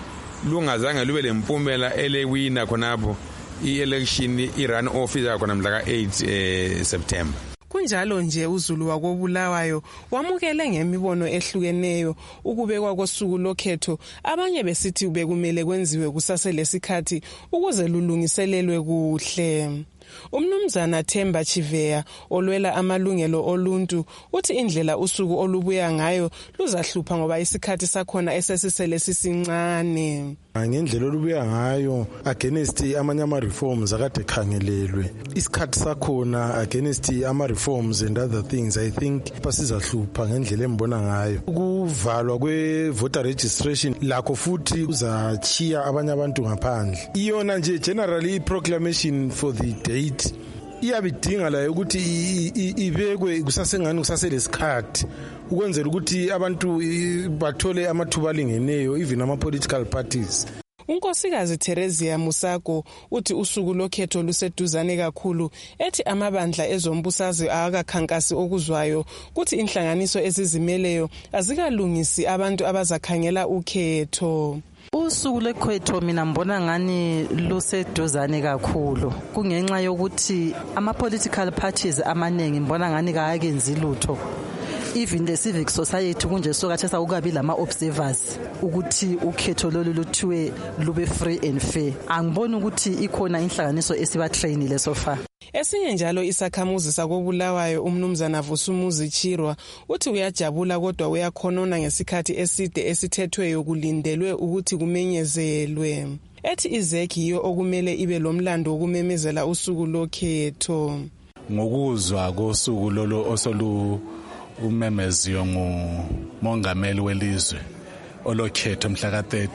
lungazange lube lempumela elewina khonapho i-election i-run off izakhona mhla ka-8 September. Kunjalo nje uZulu wakobulawayo wamukele ngemibono ehlukeneyo ukubekwa kosuku lokhetho, abanye besithi bekumele kwenziwe kusaselesikhathi ukuze lulungiselelwe kuhle. Umnumzana Themba Chiveya olwela amalungelo oluntu uthi indlela usuku olubuya ngayo luzahlupha ngoba isikhathi sakhona esesisele sisincane. Ngendlela olubuya ngayo against amanye ama-reforms akade khangelelwe, isikhathi sakhona against ama-reforms and other things, I think pasizahlupha ngendlela embona ngayo. Ukuvalwa kwe-voter registration lakho futhi uzachiya abanye abantu ngaphandle. Iyona nje generally i-proclamation for the date iyabidinga la ukuthi ibekwe kusasengani kusaselesikhathi ukwenzela ukuthi abantu bathole amathuba alingeneyo, even ama-political parties. Unkosikazi Theresia Musako uthi usuku lokhetho luseduzane kakhulu, ethi amabandla ezombusazwe akakhankasi okuzwayo kuthi inhlanganiso ezizimeleyo azikalungisi abantu abazakhangela ukhetho. Usuku lekhetho mina mbona ngani luseduzane kakhulu, kungenxa yokuthi ama-political parties amaningi mbona ngani kayakenzi lutho. Even the civic society kunje sokathesa ukukabi lama-observers ukuthi ukhetho lolu luthiwe lube free and fair. Angiboni ukuthi ikhona inhlanganiso esibatrainile so far. Esinye njalo isakhamuzi sakobulawayo umnumzana Vusumuzi Chirwa uthi uyajabula kodwa uyakhonona ngesikhathi eside esithethweyo kulindelwe ukuthi kumenyezelwe. Ethi izeki yiyo okumele ibe lomlando wokumemezela usuku lokhetho. Ngokuzwa kosuku lolo osolu umemeziyo ngumongameli welizwe olokhetho mhla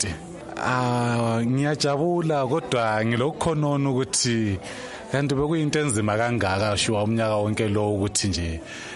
ka-30, ngiyajabula kodwa ngilokukhonona ukuthi kanti bekuyinto enzima kangaka shuwa umnyaka wonke lo ukuthi nje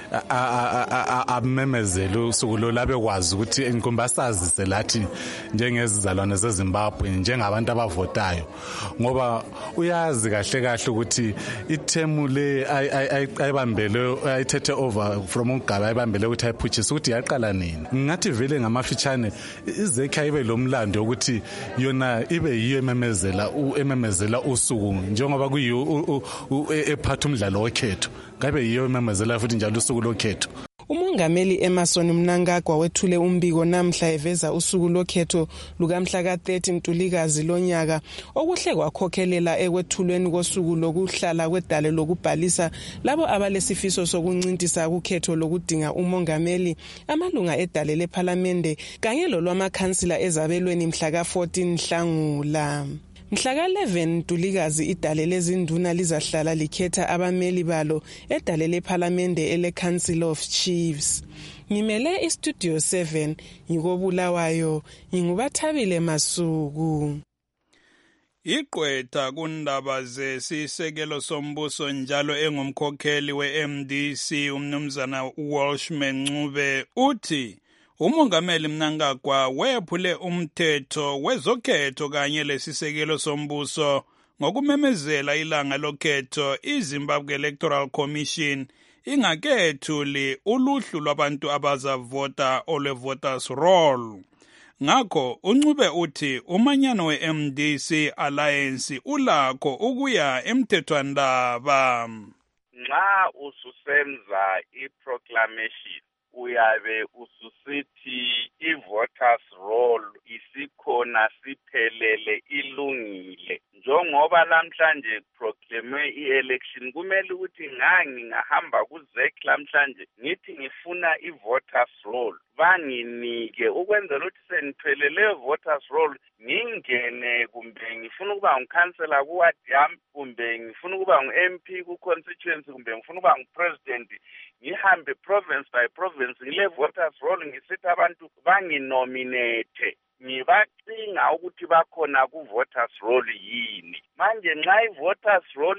amemezele usuku lo labekwazi ukuthi inkumbasazi lathi njengezizalwane zeZimbabwe njengabantu abavotayo, ngoba uyazi kahle kahle ukuthi ithemu le ayibambele ayithethe over from uGaba ayibambele ukuthi ayiphuthise ukuthi yaqala nini. Ngathi vele ngamafitshane izekhe ayibe lomlando ukuthi yona ibe yiyo ememezela usuku njengoba kuyiyo ephatha umdlalo wokhetho, ngabe yiyo ememezela futhi njalo usuku lokhetho. Umongameli Emerson Mnangagwa wethule umbiko namhla eveza usuku lokhetho lukamhla ka-30 Ntulikazi lonyaka okuhle kwakhokhelela ekwethulweni kosuku lokuhlala kwedale lokubhalisa labo abalesifiso sokuncintisa ukhetho lokudinga umongameli, amalunga edale lephalamende kanye lolwamakhansila ezabelweni mhla ka-14 Nhlangula. Mhla ka-11 Ntulikazi idale lezinduna lizahlala likhetha abameli balo edale lephalamende ele-Council of Chiefs. Ngimele iStudio 7 ngikobulawayo, ngingubathabile Masuku. Iqwetha kundaba zesisekelo sombuso njalo engumkhokheli we-MDC umnumzana Walshman Ncube uthi umongameli Mnangagwa wephule umthetho wezokhetho kanye lesisekelo sombuso ngokumemezela ilanga lokhetho iZimbabwe Electoral Commission ingakethuli uluhlu lwabantu abazavota ole-voters roll. Ngakho uNcube uthi umanyano we-MDC Alliance ulakho ukuya emthethwandaba. Nxa ususenza i-proclamation uyabe ususithi i-voters roll isikhona siphelele ilungile. Njengoba namhlanje proclaimwe i-election kumele ukuthi ngingahamba kuZEC namhlanje ngithi ngifuna i-voters roll banginike ukwenzela ukuthi seniphelele voters roll ngingene, kumbe ngifuna ukuba ngikhansela kuward yami, kumbe ngifuna ukuba ngu-MP ku-constituency, kumbe ngifuna ukuba ngu-president, ngihambe province by province ngile voters roll ngisithi abantu banginominate, ngibacinga ukuthi bakhona ku-voters roll yini. Manje nxa i-voters roll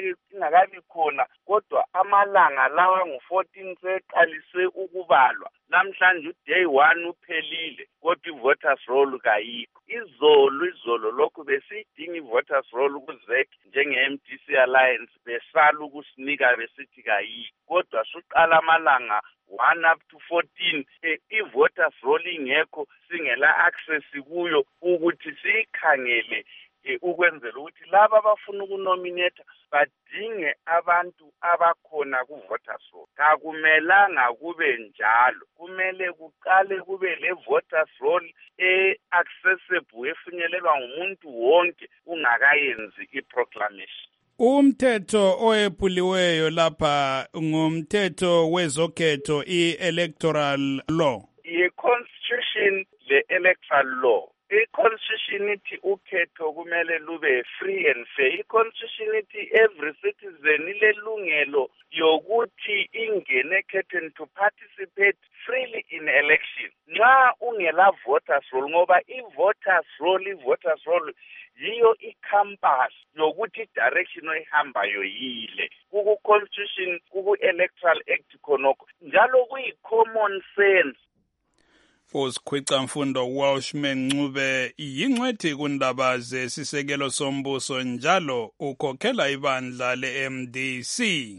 ingakabi khona kodwa amalanga lawa ngu-14 seqalise ukubalwa, namhlanje day 1 uphelile kodwa i-voters roll kayikho. Izolo lokhu besiyidinga i-voters roll kuzek njenge-MDC Alliance besala ukusinika besithi kayikho. Kodwa suqala amalanga 1 up to 14 i-voters roll ingekho, singela access kuyo ukuthi siyikhangele ukwenzela ukuthi laba abafuna ukunominate badinge abantu abakhona ku-voters roll. Kakumelanga kube njalo, kumele kuqale kube le-voters roll accessible efinyelelwa ngumuntu wonke ungakayenzi i-proclamation. Umthetho oyepuliweyo lapha ngumthetho wezokhetho i-electoral law. I-constitution le-electoral law. I-constitution ithi ukhetho kumele lube free and fair. I-constitution ithi every citizen ilelungelo yokuthi ingene ekhethweni to participate freely in election. Nxa ungela voters roll, ngoba i-voters roll yiyo i-compass yokuthi direction oyihambayo yile. Kuku-constitution, kuku-electoral act khonokho. Njalo kuyi-common sense. uSikhwicamfundo Welshman Ncube yingcwethi kundaba zesisekelo sombuso njalo ukhokhela ibandla le-MDC.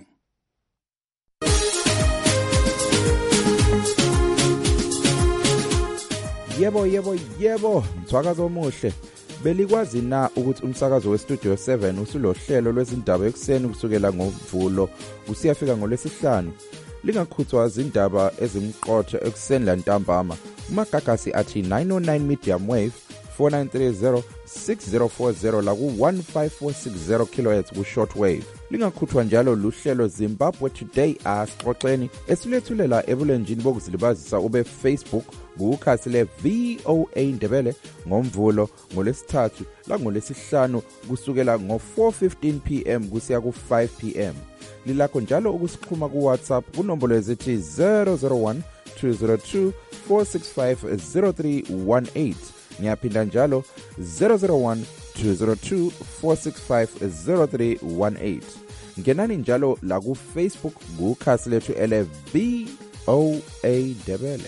Yebo, mthwakazo omuhle. Belikwazi na ukuthi umsakazo weStudio 7 usulohlelo lwezindaba ekuseni kusukela ngoMvulo kusiyafika ngoLwesihlanu? Lingakhuthwa izindaba ezimqotho ekuseni lantambama. Umagagasi athi 909 medium wave 4930 6040 la ku 15460 kHz ku short wave. Lingakhuthwa njalo luhlelo Zimbabwe Today asixoxeni esilethulela ebulenjini bokuzilibazisa ube Facebook kukhasi le VOA Ndebele ngoMvulo ngoLesithathu la ngoLesihlanu kusukela ngo4:15 PM kusiya ku5 PM. Lilakho njalo ukusixhuma ku WhatsApp kunombolo ezithi 001 202 465 0318. Ngiyaphinda njalo 001 202 465 0318. Ngenani njalo la ku Facebook kukhasi lethu ele VOA Ndebele.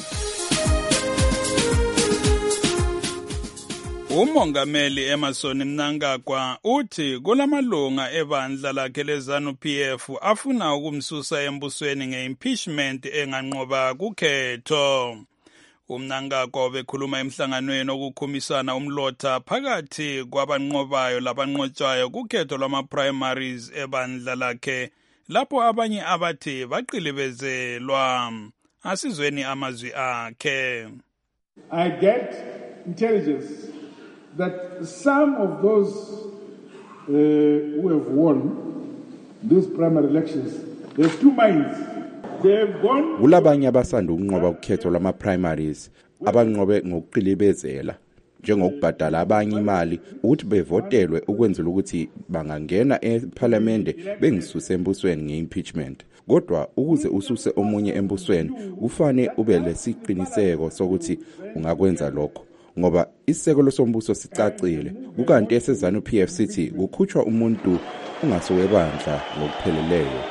Umongameli Emmerson Mnangagwa uthi kulamalunga ebandla lakhe leZANU-PF afuna ukumsusa embusweni ngeimpeachment enganqoba kukhetho. UMnangagwa obekhuluma emhlanganweni okukhumisana umlotha phakathi kwabanqobayo labanqotshwayo kukhetho lwama-primaries ebandla lakhe lapho abanye abathi baqilibezelwa. Asizweni amazwi akhe. I get intelligence that some of those who have won these primary elections, there's two minds. They have gone. Kulabanye abasanda ukunqoba ukhetho lwama-primaries abanqobe ngokuqilibezela njengokubhadala abanye imali ukuthi bevotelwe ukwenzela ukuthi bangangena eParliament bengisuse embusweni ngeimpeachment. Kodwa ukuze ususe omunye embusweni kufane ube lesiqiniseko sokuthi ungakwenza lokho. Ngoba isekelo sombuso sicacile kukanti eseZANU-PF sithi kukhutshwa umuntu ungasowebandla ngokupheleleyo.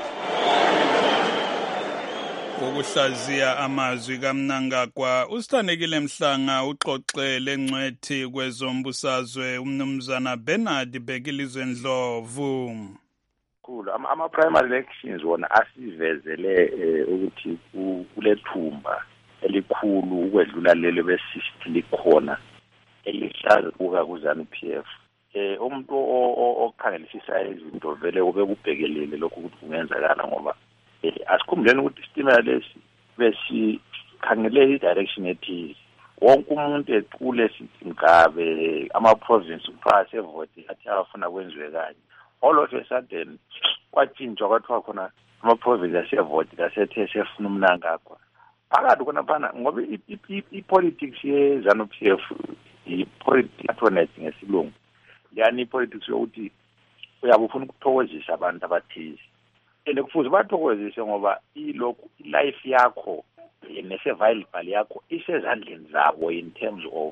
Ukuhlaziya amazwi kaMnangagwa uSithandekile Mhlanga uxoxele ngcwethi kwezombusazwe umnumzana Bernard Bekilizwe Ndlovu. Ama-primary elections wona asivezele ukuthi kulethumba elikhulu ukwedlula lelo besithi likhona elihlaza kuka kuZANU-PF. Umuntu okhangelisisa izinto vele ubekubhekelele lokho ukuthi kungenzakala ngoba asikhumbuleni ukuthi istimela lesi besikhangele i-direction ethize. Wonke umuntu equle ngabe ama-province kuphasi evote athi afuna kwenziwe kanye. All of a sudden kwatshintshwa kwathiwa khona ama-province asevote asethe sefuna uMnangagwa. Phakathi khonaphana ngoba i-politics ye-ZANU-PF i-patronage ngesilungu. Yani i-politics yokuthi uyabe ufuna ukuthokozisa abantu abathize. Kufuze bathokozise ngoba life yakho ne-survival yakho isezandleni zabo in terms of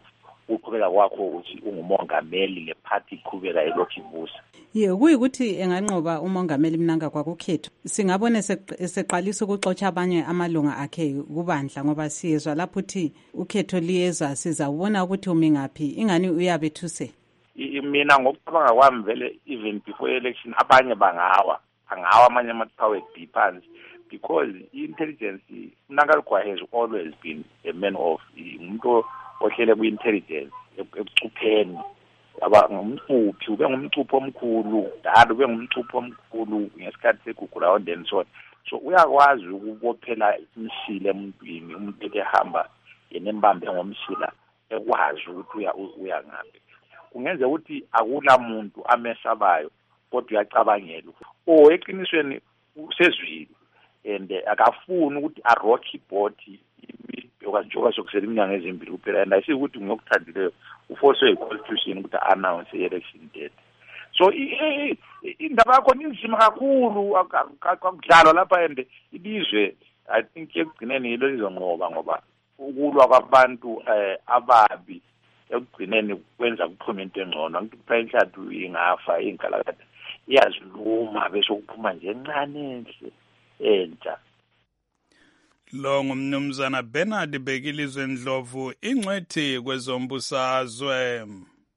uqhubeka kwakho uthi ungumongameli le party iqhubeka elokhu ivusa. Kuyikuthi enganqoba umongameli Mnangagwa kukhetho. Singabone seqalisa ukuxotsha abanye amalunga akhe kubandla ngoba siyezwa lapho uthi ukhetho liyeza sizawubona ukuthi umi ngaphi ingani uyabethuse. Mina ngokucabanga kwami vele even before election abanye bangawa amanye ama-power phansi because i-intelligence Mnangagwa has always been a man of umuntu ohlele ku-intelligence ebucupheni ngumcuphi ube ngumcuphi omkhulu dala ube ngumcuphi omkhulu ngesikhathi segugula and so uyakwazi ukubophela imshila emuntwini umuntu ehamba yenembambe ngomshila ekwazi ukuthi uya ngaphi. Kungenza ukuthi akula muntu amesabayo kodwa uyacabangela eqinisweni usezwile and akafuni ukuthi rocky body njengoba sokusela iminyaka ezimbili kuphela and ayisithi ukuthi ngiyokuthandileyo uforce i-constitution ukuthi announce i-election date. So indaba yakho inzima kakhulu akudlalwa lapha and ilizwe I think ekugcineni yilo lizonqoba ngoba ukulwa kwabantu ababi ekugcineni kwenza kuphume into engcono. Angithi kuphela inhlathu ingafa inkalakatha iyaziluma bese kuphuma nje encane enhle entsha. Lo ngumnumzana Bernard Bhekilizwe Ndlovu ingcwethi kwezombusazwe.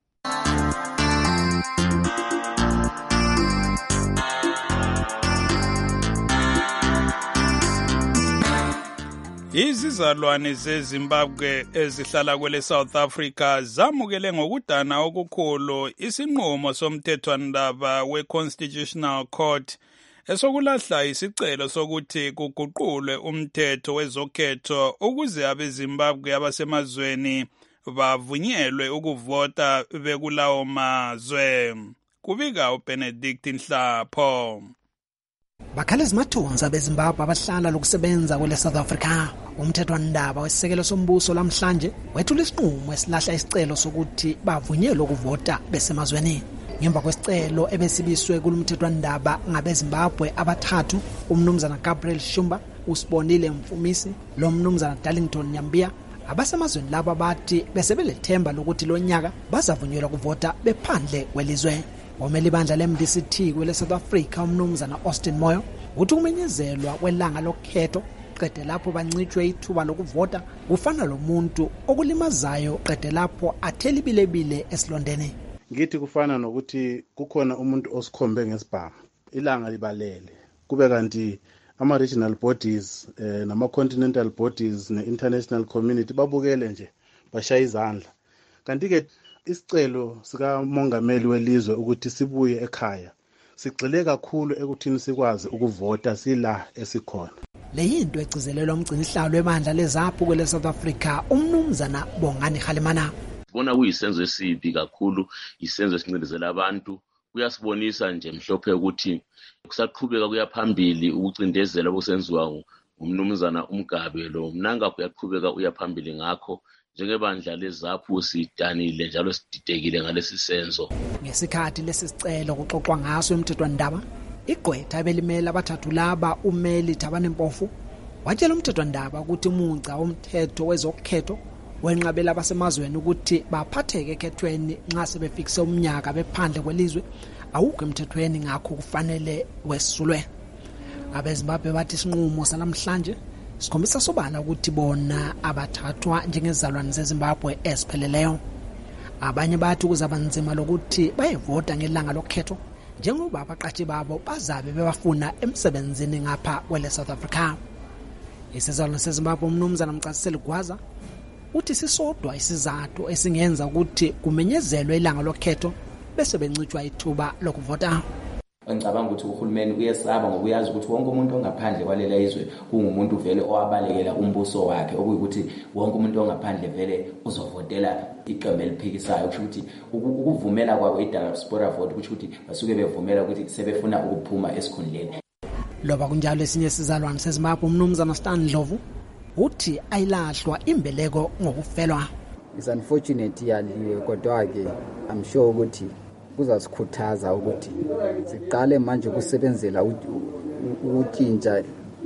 Izizalwane zeZimbabwe ezihlala kwele South Africa zamukele ngokudana okukhulu isinqumo somthethwandaba we-Constitutional Court esokulahla isicelo sokuthi kuguqulwe umthetho wezokhetho ukuze abeZimbabwe abasemazweni bavunyelwe ukuvota bekulawo mazwe. Kubika uBenedict Nhlapho. Bakhalezi mathunzi abeZimbabwe abahlala lokusebenza kwele South Africa. Umthethwandaba wesisekelo sombuso lamhlanje wethula isinqumo esilahla isicelo sokuthi bavunyelwe ukuvota besemazweni. Ngemva kwesicelo ebesibiswe kulomthethwandaba ngabeZimbabwe abathathu, umnumzana Gabriel Shumba, uSibonile Mfumisi, lo mnumzana Darlington Nyambia, abasemazweni laba bathi besebelethemba lokuthi lo nyaka bazavunyelwa ukuvota bephandle kwelizwe. Omeli ibandla leMDCT kwele South Africa umnumzana Austin Moyo uthi ukumenyezelwa kwelanga lokhetho qede lapho bancitshwe ithuba lokuvota kufana lomuntu okulimazayo qede lapho atheli bilebile esilondeni. Ngithi kufana nokuthi kukhona umuntu osikhombe ngesibhamu ilanga libalele kube kanti ama-regional bodies nama-continental bodies ne-international community babukele nje bashaya izandla. Kanti-ke isicelo sikamongameli welizwe ukuthi sibuye ekhaya sigxile kakhulu ekuthini sikwazi ukuvota sila esikhona. Le yinto egcizelelwa umgcinihlalo webandla lezaphu kwele South Africa umnumzana Bongani Khalimana. Bona kuyisenzo esibi kakhulu, isenzo esincindezela abantu. Kuyasibonisa nje mhlophe ukuthi kusaqhubeka kuyaphambili ukucindezela okusenziwa ngumnumzana uMgabe lo Mnangagwa uyaqhubeka uyaphambili ngakho njengebandla lezaphu sidanile njalo sididekile ngalesi senzo. Ngesikhathi lesi sicelo kuxoxwa ngaso emthethwandaba igqwetha belimela abathathu laba umeli Thabane Mpofu watshela umthethwandaba ukuthi umugca womthetho wezokhetho wenqabela abasemazweni ukuthi baphatheke ekhethweni nxa sebefikise umnyaka bephandle kwelizwe awukho emthethweni ngakho kufanele wesulwe. AbeZimbabwe bathi isinqumo sanamhlanje sikhombisa sobala ukuthi bona abathathwa njengezalwane zeZimbabwe ezipheleleyo. Abanye bathi kuzaba nzima lokuthi bayevota ngelanga lokhetho njengoba abaqashi babo bazabe bebafuna emsebenzini ngapha kwele South Africa. Isizalwane seZimbabwe umnumzana Mcasiseli Gwaza uthi sisodwa isizathu esingenza ukuthi kumenyezelwe ilanga lokhetho bese bencitshwa ithuba lokuvota. Ngicabanga ukuthi uhulumeni uyesaba ngokuyazi ukuthi wonke umuntu ongaphandle kwalela izwe kungumuntu vele owabalekela umbuso wakhe okuyikuthi wonke umuntu ongaphandle vele uzovotela iqembu eliphikisayo kusho ukuthi ukuvumela kwabo i-diaspora vote kusho ukuthi basuke bevumela ukuthi sebefuna ukuphuma esikhundleni. Loba kunjalo esinye sizalwane seZimbabwe umnumzana Stan Ndlovu uthi ayilahlwa imbeleko ngokufelwa. It's unfortunate yaliwe kodwa ke I'm sure ukuthi kuzasikhuthaza ukuthi siqale manje kusebenzela ukuntshintsha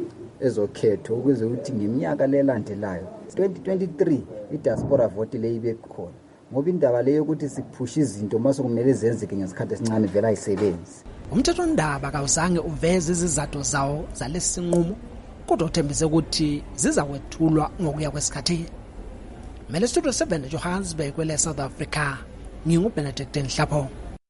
ezokhetho ukuze ukuthi ngeminyaka lelandelayo 2023 i-diaspora vote le ibe khona ngoba indaba leyo ukuthi siphusha izinto mase kumele zenzeke ngesikhathi esincane vele ayisebenzi. Umthethwandaba kawuzange uveze izizathu zawo zalesi sinqumo, kodwa uthembise ukuthi zizakwethulwa ngokuya kwesikhathi. Mele Studio 7 Johannesburg kwele South Africa. NginguBenedict Nhlapho.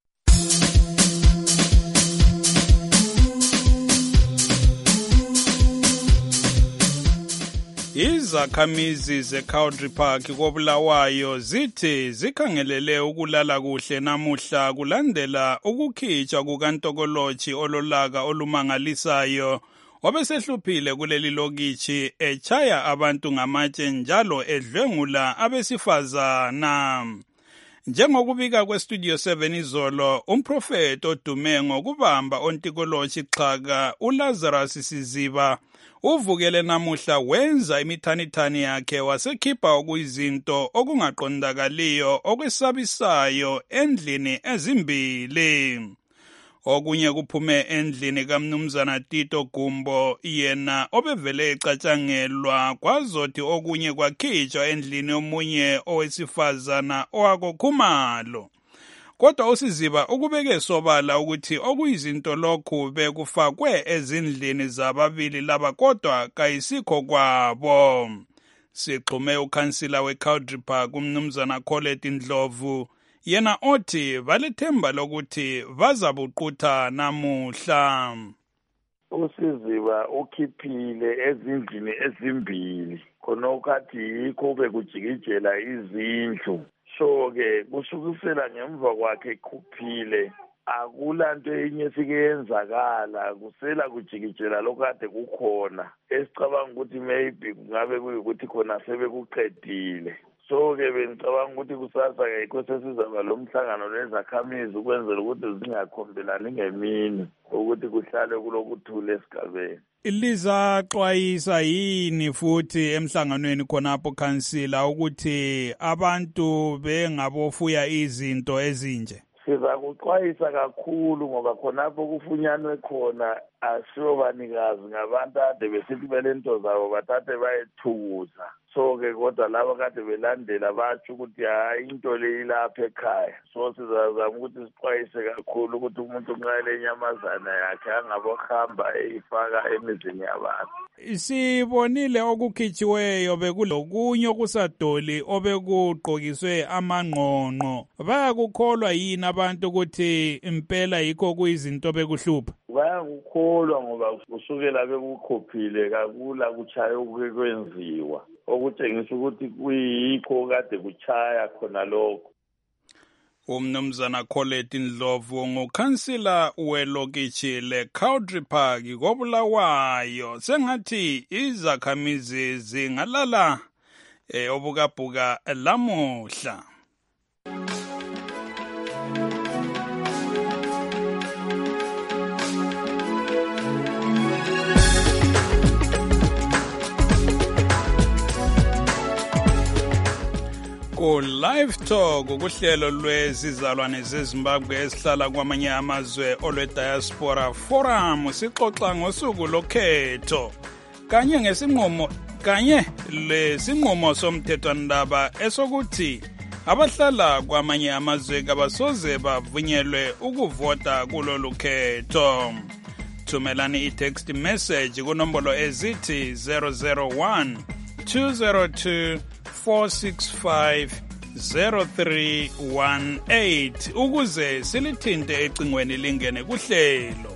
Izakhamizi ze-Country Park koBulawayo zithi zikhangelele ukulala kuhle namuhla kulandela ukukhitshwa kukantokoloji ololaka olumangalisayo obesehluphile kuleli lokitshi echaya abantu ngamatshe njalo edlwengula abesifazana. Njengokubika kweStudio 7 izolo, umprofeti odume ngokubamba ontikoloji xhaka uLazarus Siziba uvukele namuhla wenza imithanithani yakhe wasekhipha okuyizinto okungaqondakaliyo okwesabisayo endlini ezimbili. Okunye kuphume endlini kaMnumzana Tito Gumbo yena obevele ecatshangelwa kwazothi okunye kwakhitshwa endlini omunye owesifazana owakoKhumalo. Kodwa uSiziba ukubeke sobala ukuthi okuyizinto lokhu bekufakwe ezindlini zababili laba kodwa kayisikho kwabo. Sixhume ukhansila weCountry Park uMnumzana Colette Ndlovu yena othi balethemba lokuthi bazabuqutha namuhla. uSiziba ukhiphile ezindlini ezimbili khona okathi yikho bekujikijela izindlu. So-ke kusukisela ngemva kwakhe ekhuphile akulanto enye sike yenzakala kusela kujikijela lokade kukhona esicabanga ukuthi maybe kungabe kuyikuthi khona sebekuqedile. So-ke bengicabanga ukuthi kusasa-ke yikho sesizaba lo mhlangano nezakhamizi ukwenzela ukuthi zingakhombelani ngemini ukuthi kuhlale kulokuthula esigabeni. Lizaxwayisa yini futhi emhlanganweni khonapho khansila ukuthi abantu bengabofuya izinto ezinje? Siza kuxwayisa kakhulu ngoba khonapho kufunyanwe khona asiyobanikazi ngabantu ade besithi belento zabo bathathe bayethukuza. So-ke kodwa laba kade belandela batsho ukuthi hayi into le ilapha ekhaya. So sizazama ukuthi sixwayise kakhulu ukuthi umuntu nxa lenyamazana yakhe angabohamba eyifaka emizini yabantu. Sibonile okukhitshiweyo bekulokunye okusadoli obekugqokiswe amangqongqo. Bayakukholwa yini abantu ukuthi impela yikho kuyizinto bekuhlupha? Bayakukholwa ngoba kusukela bekukhophile kakula kuchaya okwenziwa. Okutshengisa ukuthi kuyikho kade kuchaya khona lokho. Umnumzana Colette Ndlovu ngukhansila welokitshi leCountry Park koBulawayo. Sengathi izakhamizi zingalala obukabhuka lamuhla. Live Talk ukuhlelo lwezizalwane zeZimbabwe esihlala kwamanye amazwe olwe-Diaspora Forum sixoxa ngosuku lokhetho kanye lesinqumo somthethwandaba esokuthi abahlala kwamanye amazwe kabasoze bavunyelwe ukuvota kulolu khetho. Thumelani i-text message kunombolo ezithi 001 202 4650318 ukuze silithinte ecingweni lingene kuhlelo.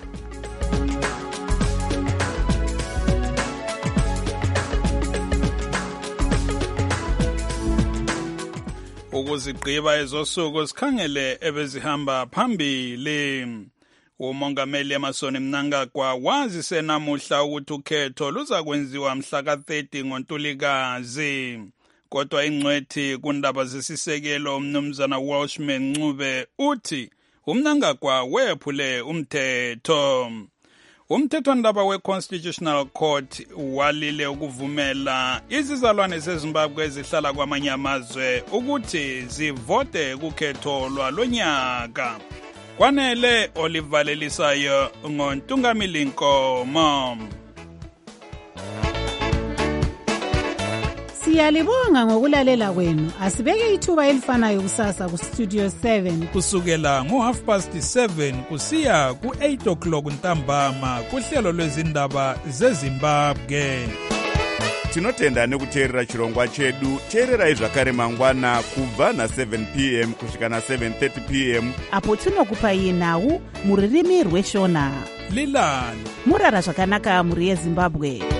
Ukuzigqiba ezosuku sikhangele ebezihamba phambili. Umongameli Emmerson Mnangagwa wazise namuhla ukuthi ukhetho luzakwenziwa mhla ka-30 ngoNtulikazi. Kodwa ingcwethi kundaba zesisekelo umnumzana Welshman Ncube uthi uMnangagwa wephule umthetho. Umthethwandaba we-Constitutional Court walile ukuvumela izizalwane zeZimbabwe ezihlala kwamanye amazwe ukuthi zivote kukhetho lwalonyaka. Kwanele olivalelisayo ngoNtungamili Nkomo. Siyalibonga ngokulalela kwenu. Asibeke ithuba elifanayo kusasa ku Studio 7 kusukela ngo7:30 kusiya ku8 o'clock ntambama kuhlelo lwezindaba zeZimbabwe. Tinotenda nekuteerera chirongwa chedu. Teererai zvakare mangwana kubva na7 p.m. kusvika na7:30 p.m. apo tinokupai nhau muririmi rweshona. Lilani murara zvakanaka muri yeZimbabwe.